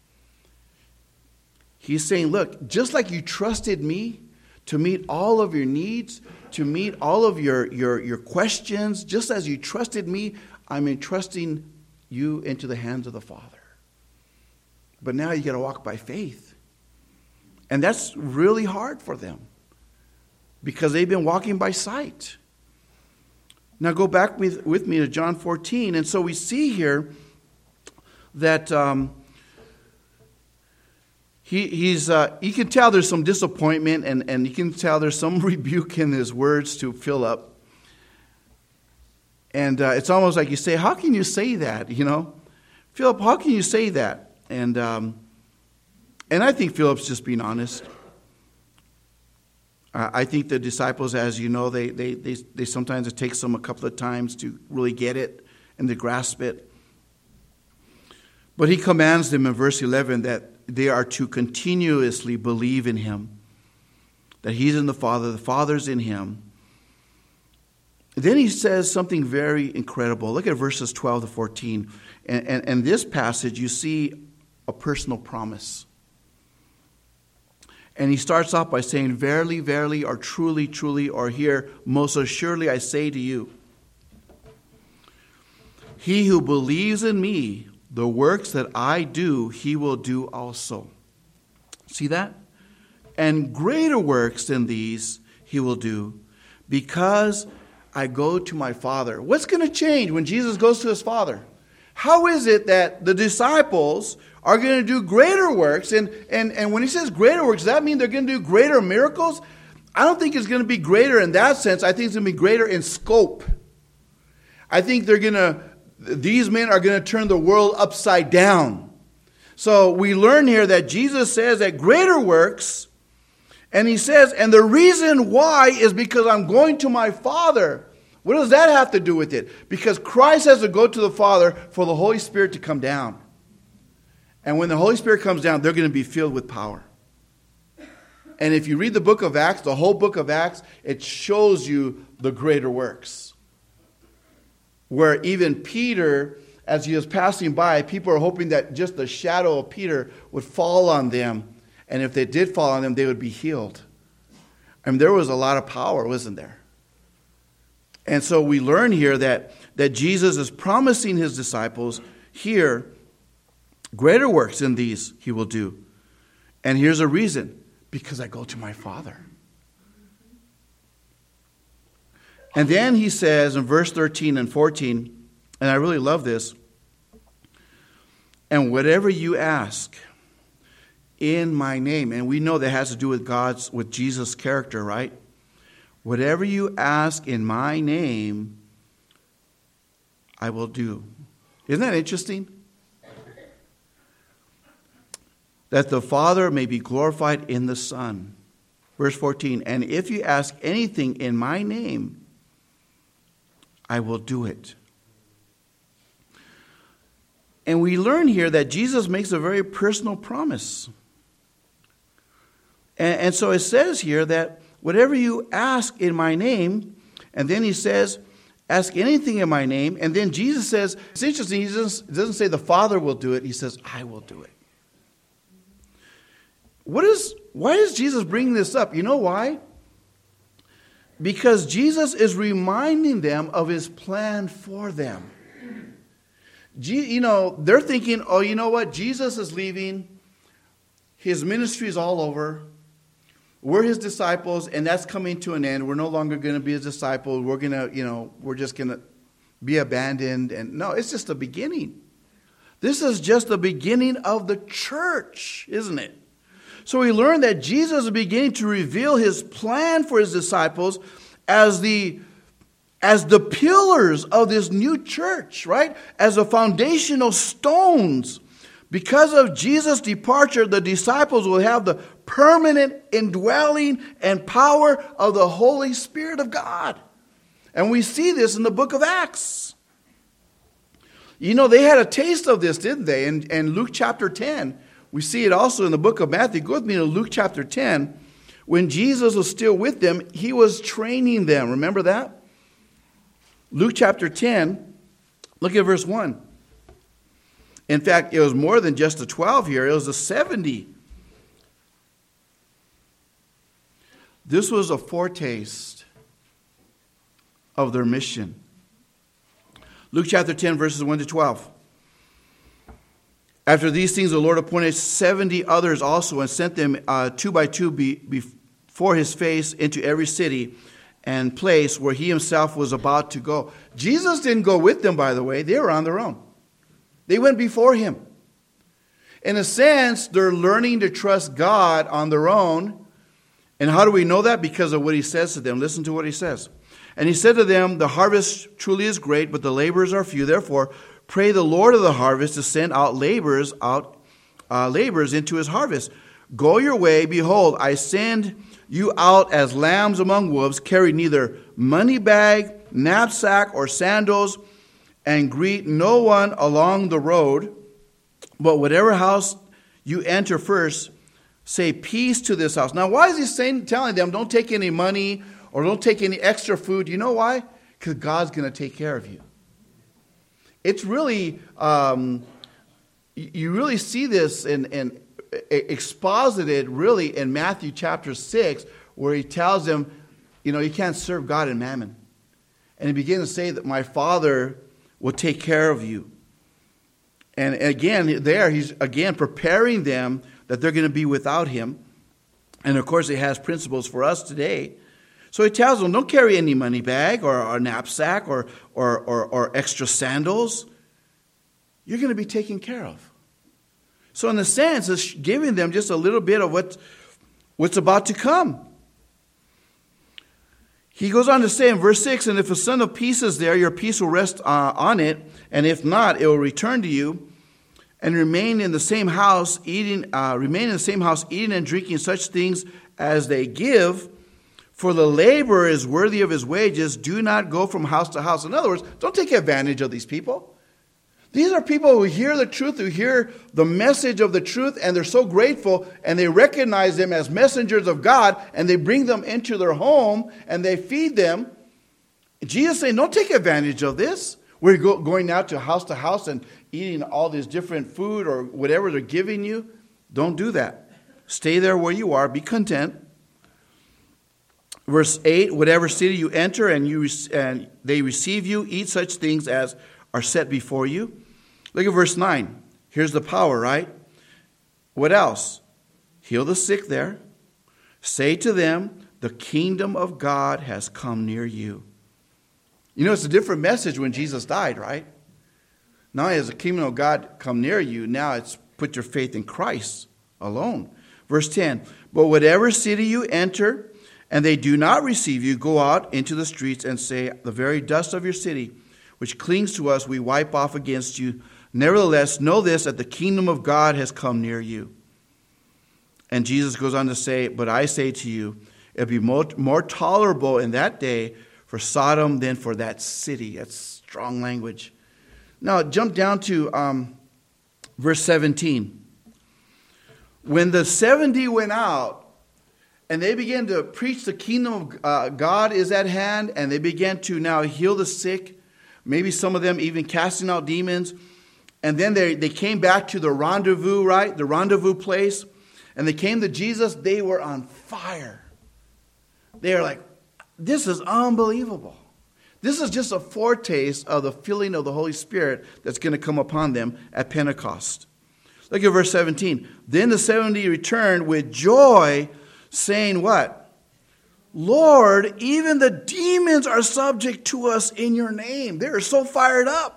He's saying, look, just like you trusted me to meet all of your needs, to meet all of your questions, just as you trusted me, I'm entrusting you into the hands of the Father. But now you got to walk by faith. And that's really hard for them because they've been walking by sight. Now go back with me to John 14. And so we see here that you can tell there's some disappointment, and you can tell there's some rebuke in his words to Philip. And it's almost like you say, how can you say that, Philip, how can you say that? And I think Philip's just being honest. I think the disciples, as you know, they sometimes it takes them a couple of times to really get it and to grasp it. But he commands them in verse 11 that they are to continuously believe in him, that he's in the Father's in him. Then he says something very incredible. Look at verses 12 to 14. And this passage, you see a personal promise. And he starts off by saying, verily, verily, or truly, truly, or here, most assuredly I say to you, he who believes in me, the works that I do, he will do also. See that? And greater works than these he will do, because I go to my Father. What's going to change when Jesus goes to his Father? How is it that the disciples are going to do greater works? And when he says greater works, does that mean they're going to do greater miracles? I don't think it's going to be greater in that sense. I think it's going to be greater in scope. I think these men are going to turn the world upside down. So we learn here that Jesus says that greater works, and he says, and the reason why is because I'm going to my Father. What does that have to do with it? Because Christ has to go to the Father for the Holy Spirit to come down. And when the Holy Spirit comes down, they're going to be filled with power. And if you read the book of Acts, the whole book of Acts, it shows you the greater works. Where even Peter, as he was passing by, people are hoping that just the shadow of Peter would fall on them. And if they did fall on them, they would be healed. I mean, there was a lot of power, wasn't there? And so we learn here that Jesus is promising his disciples here, greater works than these he will do. And here's a reason. Because I go to my Father. And then he says in verse 13 and 14, and I really love this, and whatever you ask in my name, and we know that has to do with Jesus' character, right? Whatever you ask in my name, I will do. Isn't that interesting? That the Father may be glorified in the Son. Verse 14, and if you ask anything in my name, I will do it. And we learn here that Jesus makes a very personal promise. And so it says here that whatever you ask in my name, and then he says, ask anything in my name, and then Jesus says, it's interesting, he doesn't say the Father will do it, he says, I will do it. Why is Jesus bringing this up? You know why? Because Jesus is reminding them of his plan for them. They're thinking, oh, you know what? Jesus is leaving. His ministry is all over. We're his disciples, and that's coming to an end. We're no longer going to be his disciples. We're going to, we're just going to be abandoned. And no, it's just the beginning. This is just the beginning of the church, isn't it? So we learn that Jesus is beginning to reveal his plan for his disciples as the pillars of this new church, right? As the foundational stones. Because of Jesus' departure, the disciples will have the permanent indwelling and power of the Holy Spirit of God. And we see this in the book of Acts. They had a taste of this, didn't they? In Luke chapter 10, we see it also in the book of Matthew. Go with me to Luke chapter 10. When Jesus was still with them, he was training them. Remember that? Luke chapter 10, look at verse 1. In fact, it was more than just the 12 here. It was the 70. This was a foretaste of their mission. Luke chapter 10, verses 1 to 12. After these things, the Lord appointed 70 others also and sent them 2 by 2 before his face into every city and place where he himself was about to go. Jesus didn't go with them, by the way. They were on their own. They went before him. In a sense, they're learning to trust God on their own. And how do we know that? Because of what he says to them. Listen to what he says. And he said to them, the harvest truly is great, but the laborers are few. Therefore, pray the Lord of the harvest to send out laborers into his harvest. Go your way. Behold, I send you out as lambs among wolves. Carry neither money bag, knapsack, or sandals, and greet no one along the road. But whatever house you enter first, say peace to this house. Now, why is he telling them don't take any money or don't take any extra food? You know why? Because God's going to take care of you. It's really, you really see this in exposited really in Matthew chapter 6, where he tells them, you can't serve God and mammon. And he begins to say that my Father will take care of you. And again, he's again preparing them that they're going to be without him. And of course, he has principles for us today. So he tells them, don't carry any money bag or knapsack or extra sandals. You're going to be taken care of. So in a sense, it's giving them just a little bit of what's about to come. He goes on to say in verse 6, and if a son of peace is there, your peace will rest on it, and if not, it will return to you, and remain in the same house, eating and drinking such things as they give, for the laborer is worthy of his wages. Do not go from house to house. In other words, don't take advantage of these people. These are people who hear the truth, who hear the message of the truth, and they're so grateful, and they recognize them as messengers of God, and they bring them into their home, and they feed them. Jesus is saying, don't take advantage of this. We're going out to house and eating all this different food or whatever they're giving you. Don't do that. Stay there where you are. Be content. Verse 8, whatever city you enter and they receive you, eat such things as are set before you. Look at verse 9. Here's the power, right? What else? Heal the sick there. Say to them, the kingdom of God has come near you. It's a different message when Jesus died, right? Not only has the kingdom of God come near you, now it's put your faith in Christ alone. Verse 10, but whatever city you enter and they do not receive you, go out into the streets and say, the very dust of your city, which clings to us, we wipe off against you. Nevertheless, know this, that the kingdom of God has come near you. And Jesus goes on to say, but I say to you, it'll be more tolerable in that day for Sodom than for that city. That's strong language. Now, jump down to verse 17. When the 70 went out, and they began to preach the kingdom of God is at hand, and they began to now heal the sick, maybe some of them even casting out demons. And then they came back to the rendezvous, right? The rendezvous place. And they came to Jesus. They were on fire. They are like, this is unbelievable. This is just a foretaste of the filling of the Holy Spirit that's going to come upon them at Pentecost. Look at verse 17. Then the 70 returned with joy, saying what? Lord, even the demons are subject to us in your name. They are so fired up.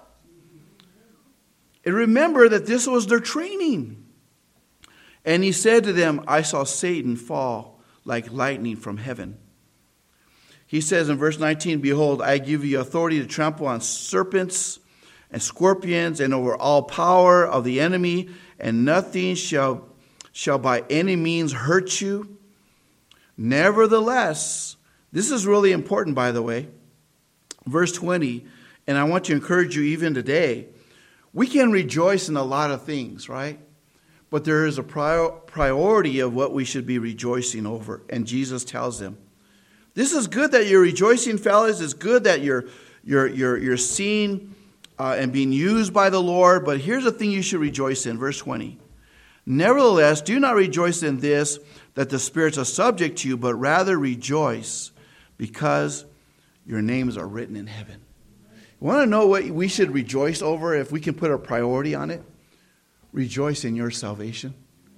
And remember that this was their training. And he said to them, I saw Satan fall like lightning from heaven. He says in verse 19, behold, I give you authority to trample on serpents and scorpions and over all power of the enemy, and nothing shall by any means hurt you. Nevertheless, this is really important, by the way. Verse 20, and I want to encourage you even today, we can rejoice in a lot of things, right? But there is a priority of what we should be rejoicing over. And Jesus tells them, this is good that you're rejoicing, fellas. It's good that you're seen and being used by the Lord. But here's the thing you should rejoice in. Verse 20. Nevertheless, do not rejoice in this, that the spirits are subject to you, but rather rejoice because your names are written in heaven. You want to know what we should rejoice over if we can put a priority on it? Rejoice in your salvation.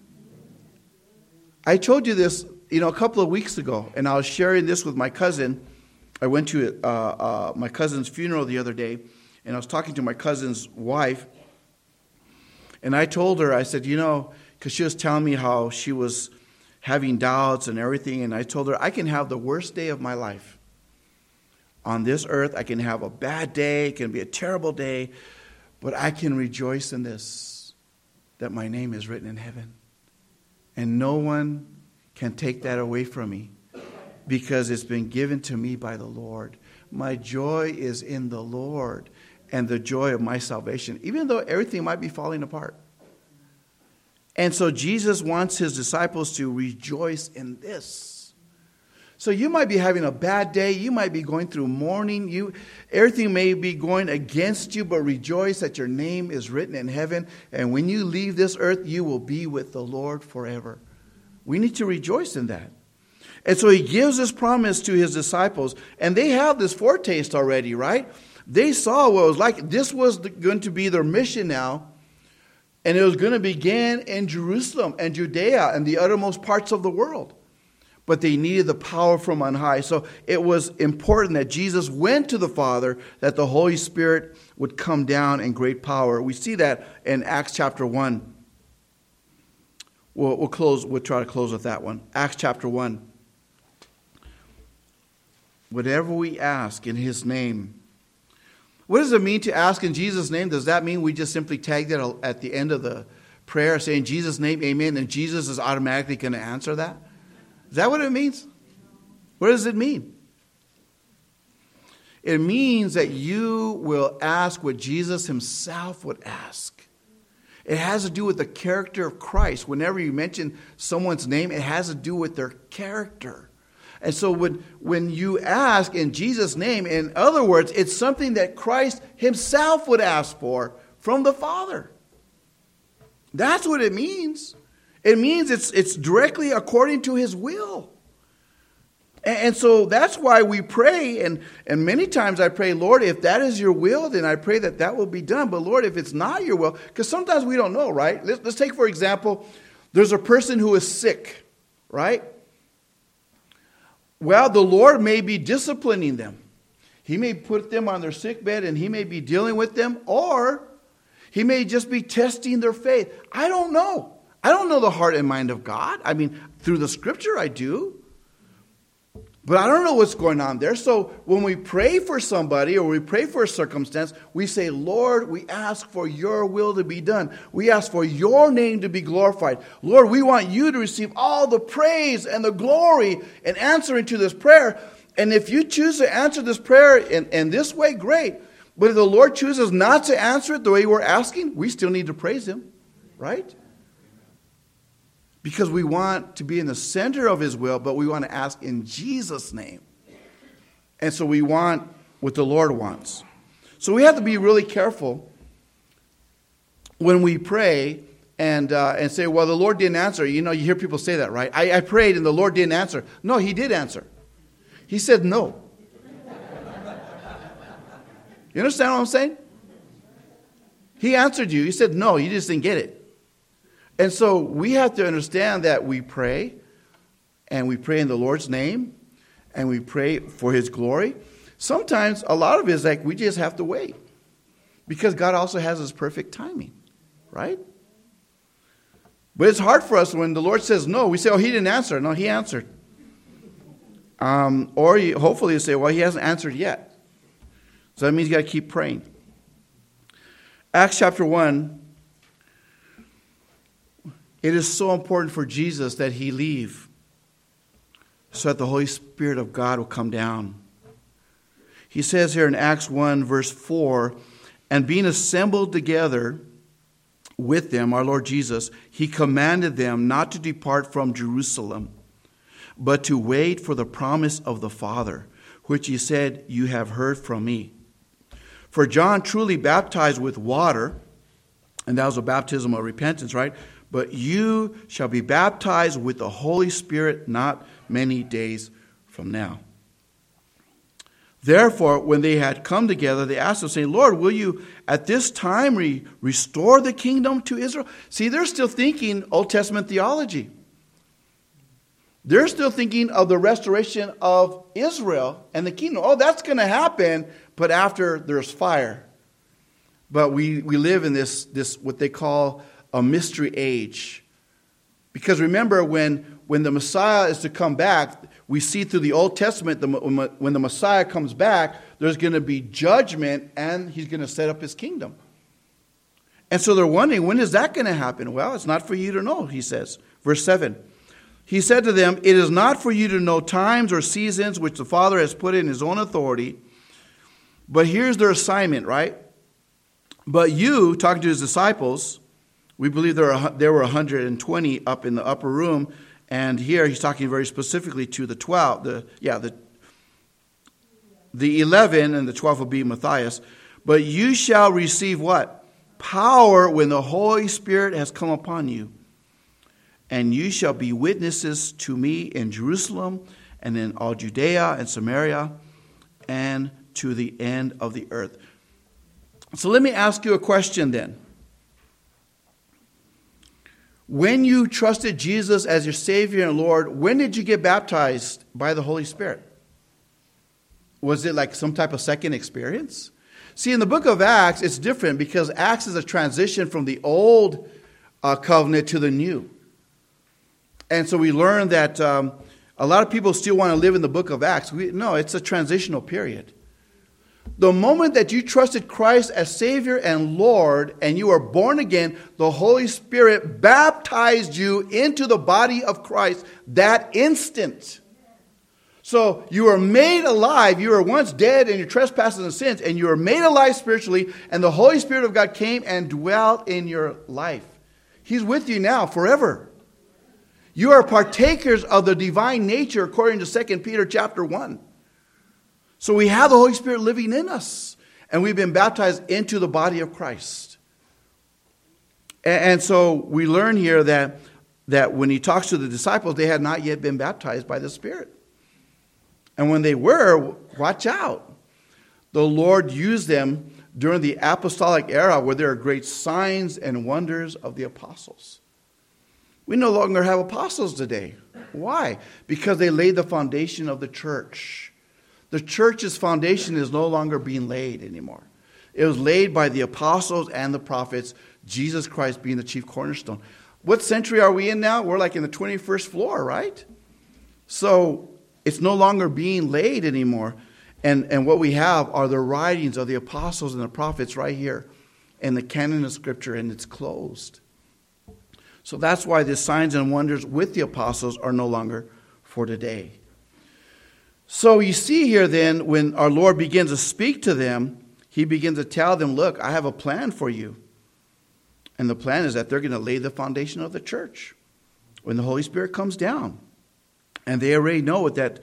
I told you this, a couple of weeks ago, and I was sharing this with my cousin. I went to my cousin's funeral the other day, and I was talking to my cousin's wife. And I told her, I said, because she was telling me how she was having doubts and everything. And I told her, I can have the worst day of my life on this earth. I can have a bad day. It can be a terrible day. But I can rejoice in this, that my name is written in heaven. And no one can take that away from me because it's been given to me by the Lord. My joy is in the Lord and the joy of my salvation, even though everything might be falling apart. And so Jesus wants his disciples to rejoice in this. So you might be having a bad day. You might be going through mourning. Everything may be going against you, but rejoice that your name is written in heaven. And when you leave this earth, you will be with the Lord forever. We need to rejoice in that. And so he gives this promise to his disciples. And they have this foretaste already, right? They saw what it was like. This was going to be their mission now. And it was going to begin in Jerusalem and Judea and the uttermost parts of the world. But they needed the power from on high. So it was important that Jesus went to the Father, that the Holy Spirit would come down in great power. We see that in Acts chapter 1. We'll try to close with that one. Acts chapter 1. Whatever we ask in his name. What does it mean to ask in Jesus' name? Does that mean we just simply tag that at the end of the prayer saying Jesus' name, amen, and Jesus is automatically going to answer that? Is that what it means? What does it mean? It means that you will ask what Jesus himself would ask. It has to do with the character of Christ. Whenever you mention someone's name, it has to do with their character. And so when you ask in Jesus' name, in other words, it's something that Christ himself would ask for from the Father. That's what it means. It means it's directly according to his will. And so that's why we pray, and many times I pray, Lord, if that is your will, then I pray that will be done. But Lord, if it's not your will, because sometimes we don't know, right? Let's take, for example, there's a person who is sick, right? Well, the Lord may be disciplining them. He may put them on their sick bed and he may be dealing with them, or he may just be testing their faith. I don't know. I don't know the heart and mind of God. I mean, through the scripture I do. But I don't know what's going on there. So when we pray for somebody or we pray for a circumstance, we say, Lord, we ask for your will to be done. We ask for your name to be glorified. Lord, we want you to receive all the praise and the glory in answering to this prayer. And if you choose to answer this prayer in this way, great. But if the Lord chooses not to answer it the way we're asking, we still need to praise him, right? Because we want to be in the center of his will, but we want to ask in Jesus' name. And so we want what the Lord wants. So we have to be really careful when we pray and say, well, the Lord didn't answer. You know, you hear people say that, right? I prayed and the Lord didn't answer. No, he did answer. He said no. You understand what I'm saying? He answered you. He said no, you just didn't get it. And so we have to understand that we pray, and we pray in the Lord's name, and we pray for his glory. Sometimes, a lot of it is like we just have to wait, because God also has his perfect timing, right? But it's hard for us when the Lord says no. We say, oh, he didn't answer. No, he answered. Hopefully you say, well, he hasn't answered yet. So that means you got to keep praying. Acts chapter 1. It is so important for Jesus that he leave so that the Holy Spirit of God will come down. He says here in Acts 1, verse 4, and being assembled together with them, our Lord Jesus, he commanded them not to depart from Jerusalem, but to wait for the promise of the Father, which he said, you have heard from me. For John truly baptized with water, and that was a baptism of repentance, right? But you shall be baptized with the Holy Spirit not many days from now. Therefore, when they had come together, they asked him, saying, Lord, will you at this time restore the kingdom to Israel? See, they're still thinking Old Testament theology. They're still thinking of the restoration of Israel and the kingdom. Oh, that's going to happen, but after there's fire. But we live in this what they call a mystery age. Because remember, when the Messiah is to come back, we see through the Old Testament, when the Messiah comes back, there's going to be judgment, and he's going to set up his kingdom. And so they're wondering, when is that going to happen? Well, it's not for you to know, he says. Verse 7. He said to them, it is not for you to know times or seasons which the Father has put in his own authority. But here's their assignment, right? But you, talking to his disciples, we believe there were 120 up in the upper room. And here he's talking very specifically to the 12. The 11 and the 12 will be Matthias. But you shall receive what? Power when the Holy Spirit has come upon you. And you shall be witnesses to me in Jerusalem and in all Judea and Samaria and to the end of the earth. So let me ask you a question then. When you trusted Jesus as your Savior and Lord, when did you get baptized by the Holy Spirit? Was it like some type of second experience? See, in the book of Acts, it's different because Acts is a transition from the old covenant to the new. And so we learn that a lot of people still want to live in the book of Acts. No, it's a transitional period. The moment that you trusted Christ as Savior and Lord and you are born again, the Holy Spirit baptized you into the body of Christ that instant. So you are made alive. You were once dead in your trespasses and sins, and you are made alive spiritually, and the Holy Spirit of God came and dwelt in your life. He's with you now forever. You are partakers of the divine nature according to 2 Peter chapter 1. So we have the Holy Spirit living in us, and we've been baptized into the body of Christ. And so we learn here that when he talks to the disciples, they had not yet been baptized by the Spirit. And when they were, watch out. The Lord used them during the apostolic era where there are great signs and wonders of the apostles. We no longer have apostles today. Why? Because they laid the foundation of the church. The church's foundation is no longer being laid anymore. It was laid by the apostles and the prophets, Jesus Christ being the chief cornerstone. What century are we in now? We're like in the 21st floor, right? So it's no longer being laid anymore. And what we have are the writings of the apostles and the prophets right here in the canon of Scripture, and it's closed. So that's why the signs and wonders with the apostles are no longer for today. So you see here then, when our Lord begins to speak to them, he begins to tell them, look, I have a plan for you. And the plan is that they're going to lay the foundation of the church when the Holy Spirit comes down. And they already know with that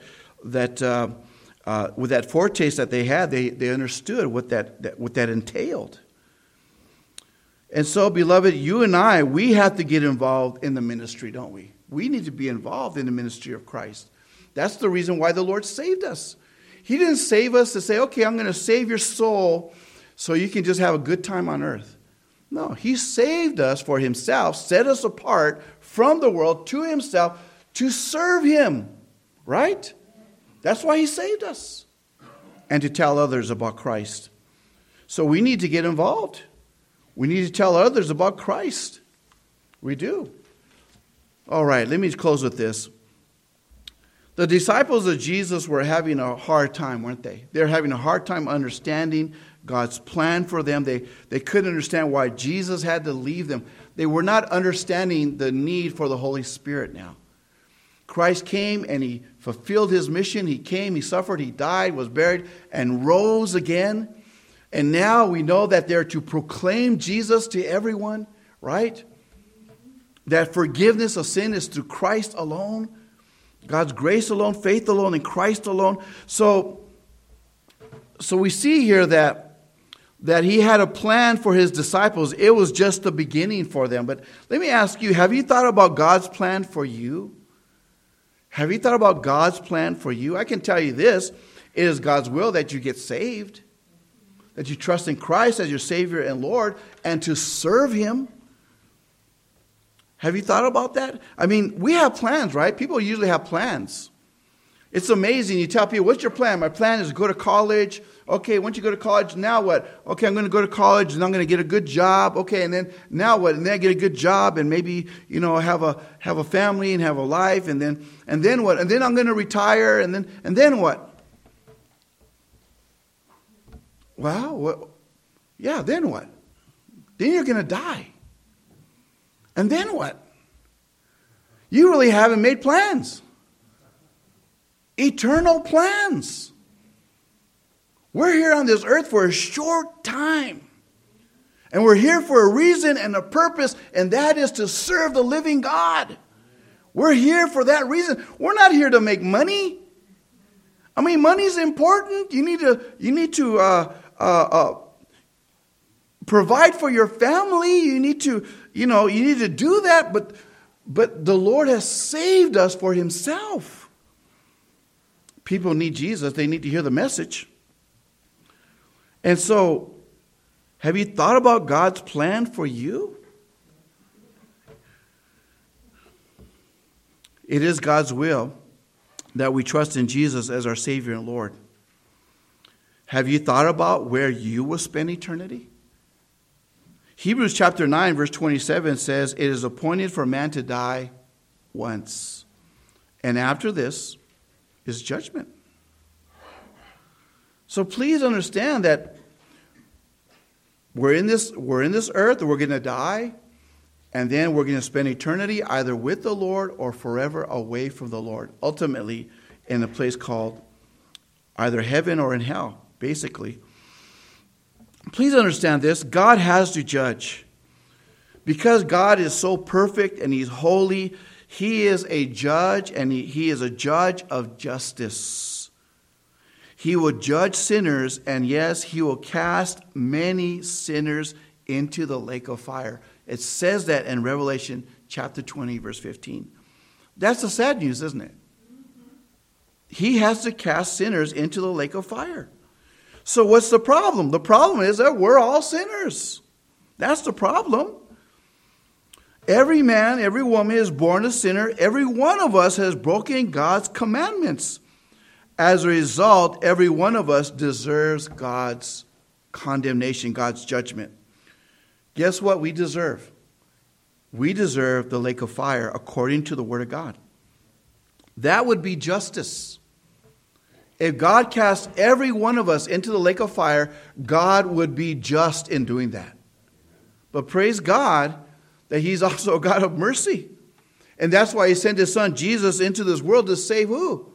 foretaste that they had, they understood what that entailed. And so, beloved, you and I, we have to get involved in the ministry, don't we? We need to be involved in the ministry of Christ. That's the reason why the Lord saved us. He didn't save us to say, okay, I'm going to save your soul so you can just have a good time on earth. No, he saved us for himself, set us apart from the world to himself to serve him, right? That's why he saved us. And to tell others about Christ. So we need to get involved. We need to tell others about Christ. We do. All right, let me close with this. The disciples of Jesus were having a hard time, weren't they? They're having a hard time understanding God's plan for them. They couldn't understand why Jesus had to leave them. They were not understanding the need for the Holy Spirit now. Christ came and he fulfilled his mission. He came, he suffered, he died, was buried, and rose again. And now we know that they're to proclaim Jesus to everyone, right? That forgiveness of sin is through Christ alone. God's grace alone, faith alone, and Christ alone. So we see here that he had a plan for his disciples. It was just the beginning for them. But let me ask you, have you thought about God's plan for you? Have you thought about God's plan for you? I can tell you this. It is God's will that you get saved, that you trust in Christ as your Savior and Lord, and to serve him. Have you thought about that? I mean, we have plans, right? People usually have plans. It's amazing. You tell people, what's your plan? My plan is to go to college. Okay, once you go to college, now what? Okay, I'm going to go to college and I'm going to get a good job. Okay, and then now what? And then I get a good job and maybe, have a family and have a life. And then what? And then I'm going to retire. And then what? Well, yeah, then what? Then you're going to die. And then what? You really haven't made plans. Eternal plans. We're here on this earth for a short time. And we're here for a reason and a purpose, and that is to serve the living God. We're here for that reason. We're not here to make money. I mean, money's important. You need to provide for your family. You need to do that. But the Lord has saved us for Himself. People need Jesus. They need to hear the message. And so, have you thought about God's plan for you? It is God's will that we trust in Jesus as our Savior and Lord. Have you thought about where you will spend eternity? Hebrews chapter 9, verse 27 says, "It is appointed for man to die once, and after this is judgment." So please understand that we're in this earth, we're going to die, and then we're going to spend eternity either with the Lord or forever away from the Lord, ultimately in a place called either heaven or in hell, basically. Please understand this, God has to judge. Because God is so perfect and He's holy, He is a judge, and He is a judge of justice. He will judge sinners, and yes, He will cast many sinners into the lake of fire. It says that in Revelation chapter 20, verse 15. That's the sad news, isn't it? He has to cast sinners into the lake of fire. So what's the problem? The problem is that we're all sinners. That's the problem. Every man, every woman is born a sinner. Every one of us has broken God's commandments. As a result, every one of us deserves God's condemnation, God's judgment. Guess what we deserve? We deserve the lake of fire according to the Word of God. That would be justice. If God cast every one of us into the lake of fire, God would be just in doing that. But praise God that He's also a God of mercy. And that's why He sent His Son Jesus into this world to save who?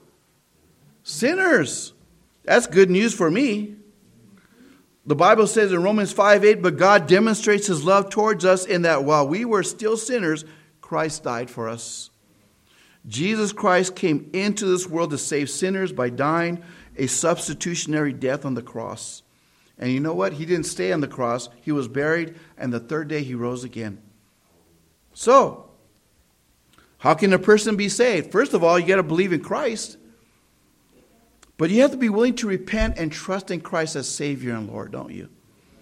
Sinners. That's good news for me. The Bible says in Romans 5:8, "But God demonstrates His love towards us in that while we were still sinners, Christ died for us." Jesus Christ came into this world to save sinners by dying a substitutionary death on the cross. And you know what? He didn't stay on the cross. He was buried, and the third day He rose again. So, how can a person be saved? First of all, you got to believe in Christ. But you have to be willing to repent and trust in Christ as Savior and Lord, don't you?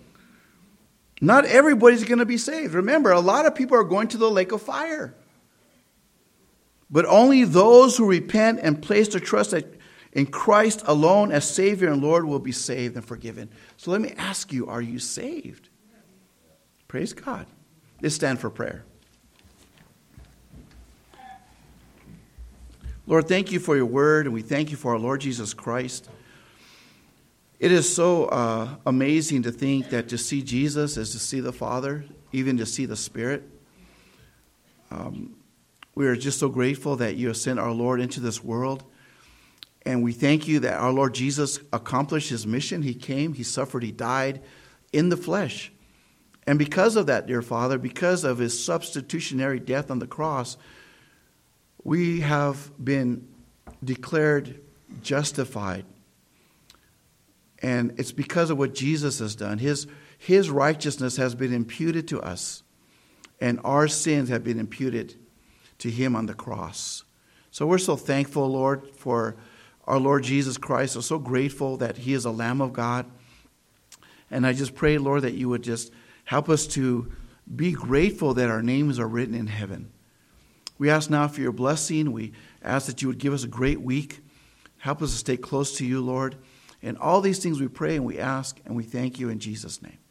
Not everybody's going to be saved. Remember, a lot of people are going to the lake of fire. But only those who repent and place their trust in Christ alone as Savior and Lord will be saved and forgiven. So let me ask you, are you saved? Praise God. Let's stand for prayer. Lord, thank You for Your word, and we thank You for our Lord Jesus Christ. It is so amazing to think that to see Jesus is to see the Father, even to see the Spirit. We are just so grateful that You have sent our Lord into this world. And we thank You that our Lord Jesus accomplished His mission. He came, He suffered, He died in the flesh. And because of that, dear Father, because of His substitutionary death on the cross, we have been declared justified. And it's because of what Jesus has done. His righteousness has been imputed to us, and our sins have been imputed to Him on the cross. So we're so thankful, Lord, for our Lord Jesus Christ. We're so grateful that He is a Lamb of God. And I just pray, Lord, that You would just help us to be grateful that our names are written in heaven. We ask now for Your blessing. We ask that You would give us a great week, Help us to stay close to you, Lord. And all these things we pray and we ask and we thank you in Jesus' name.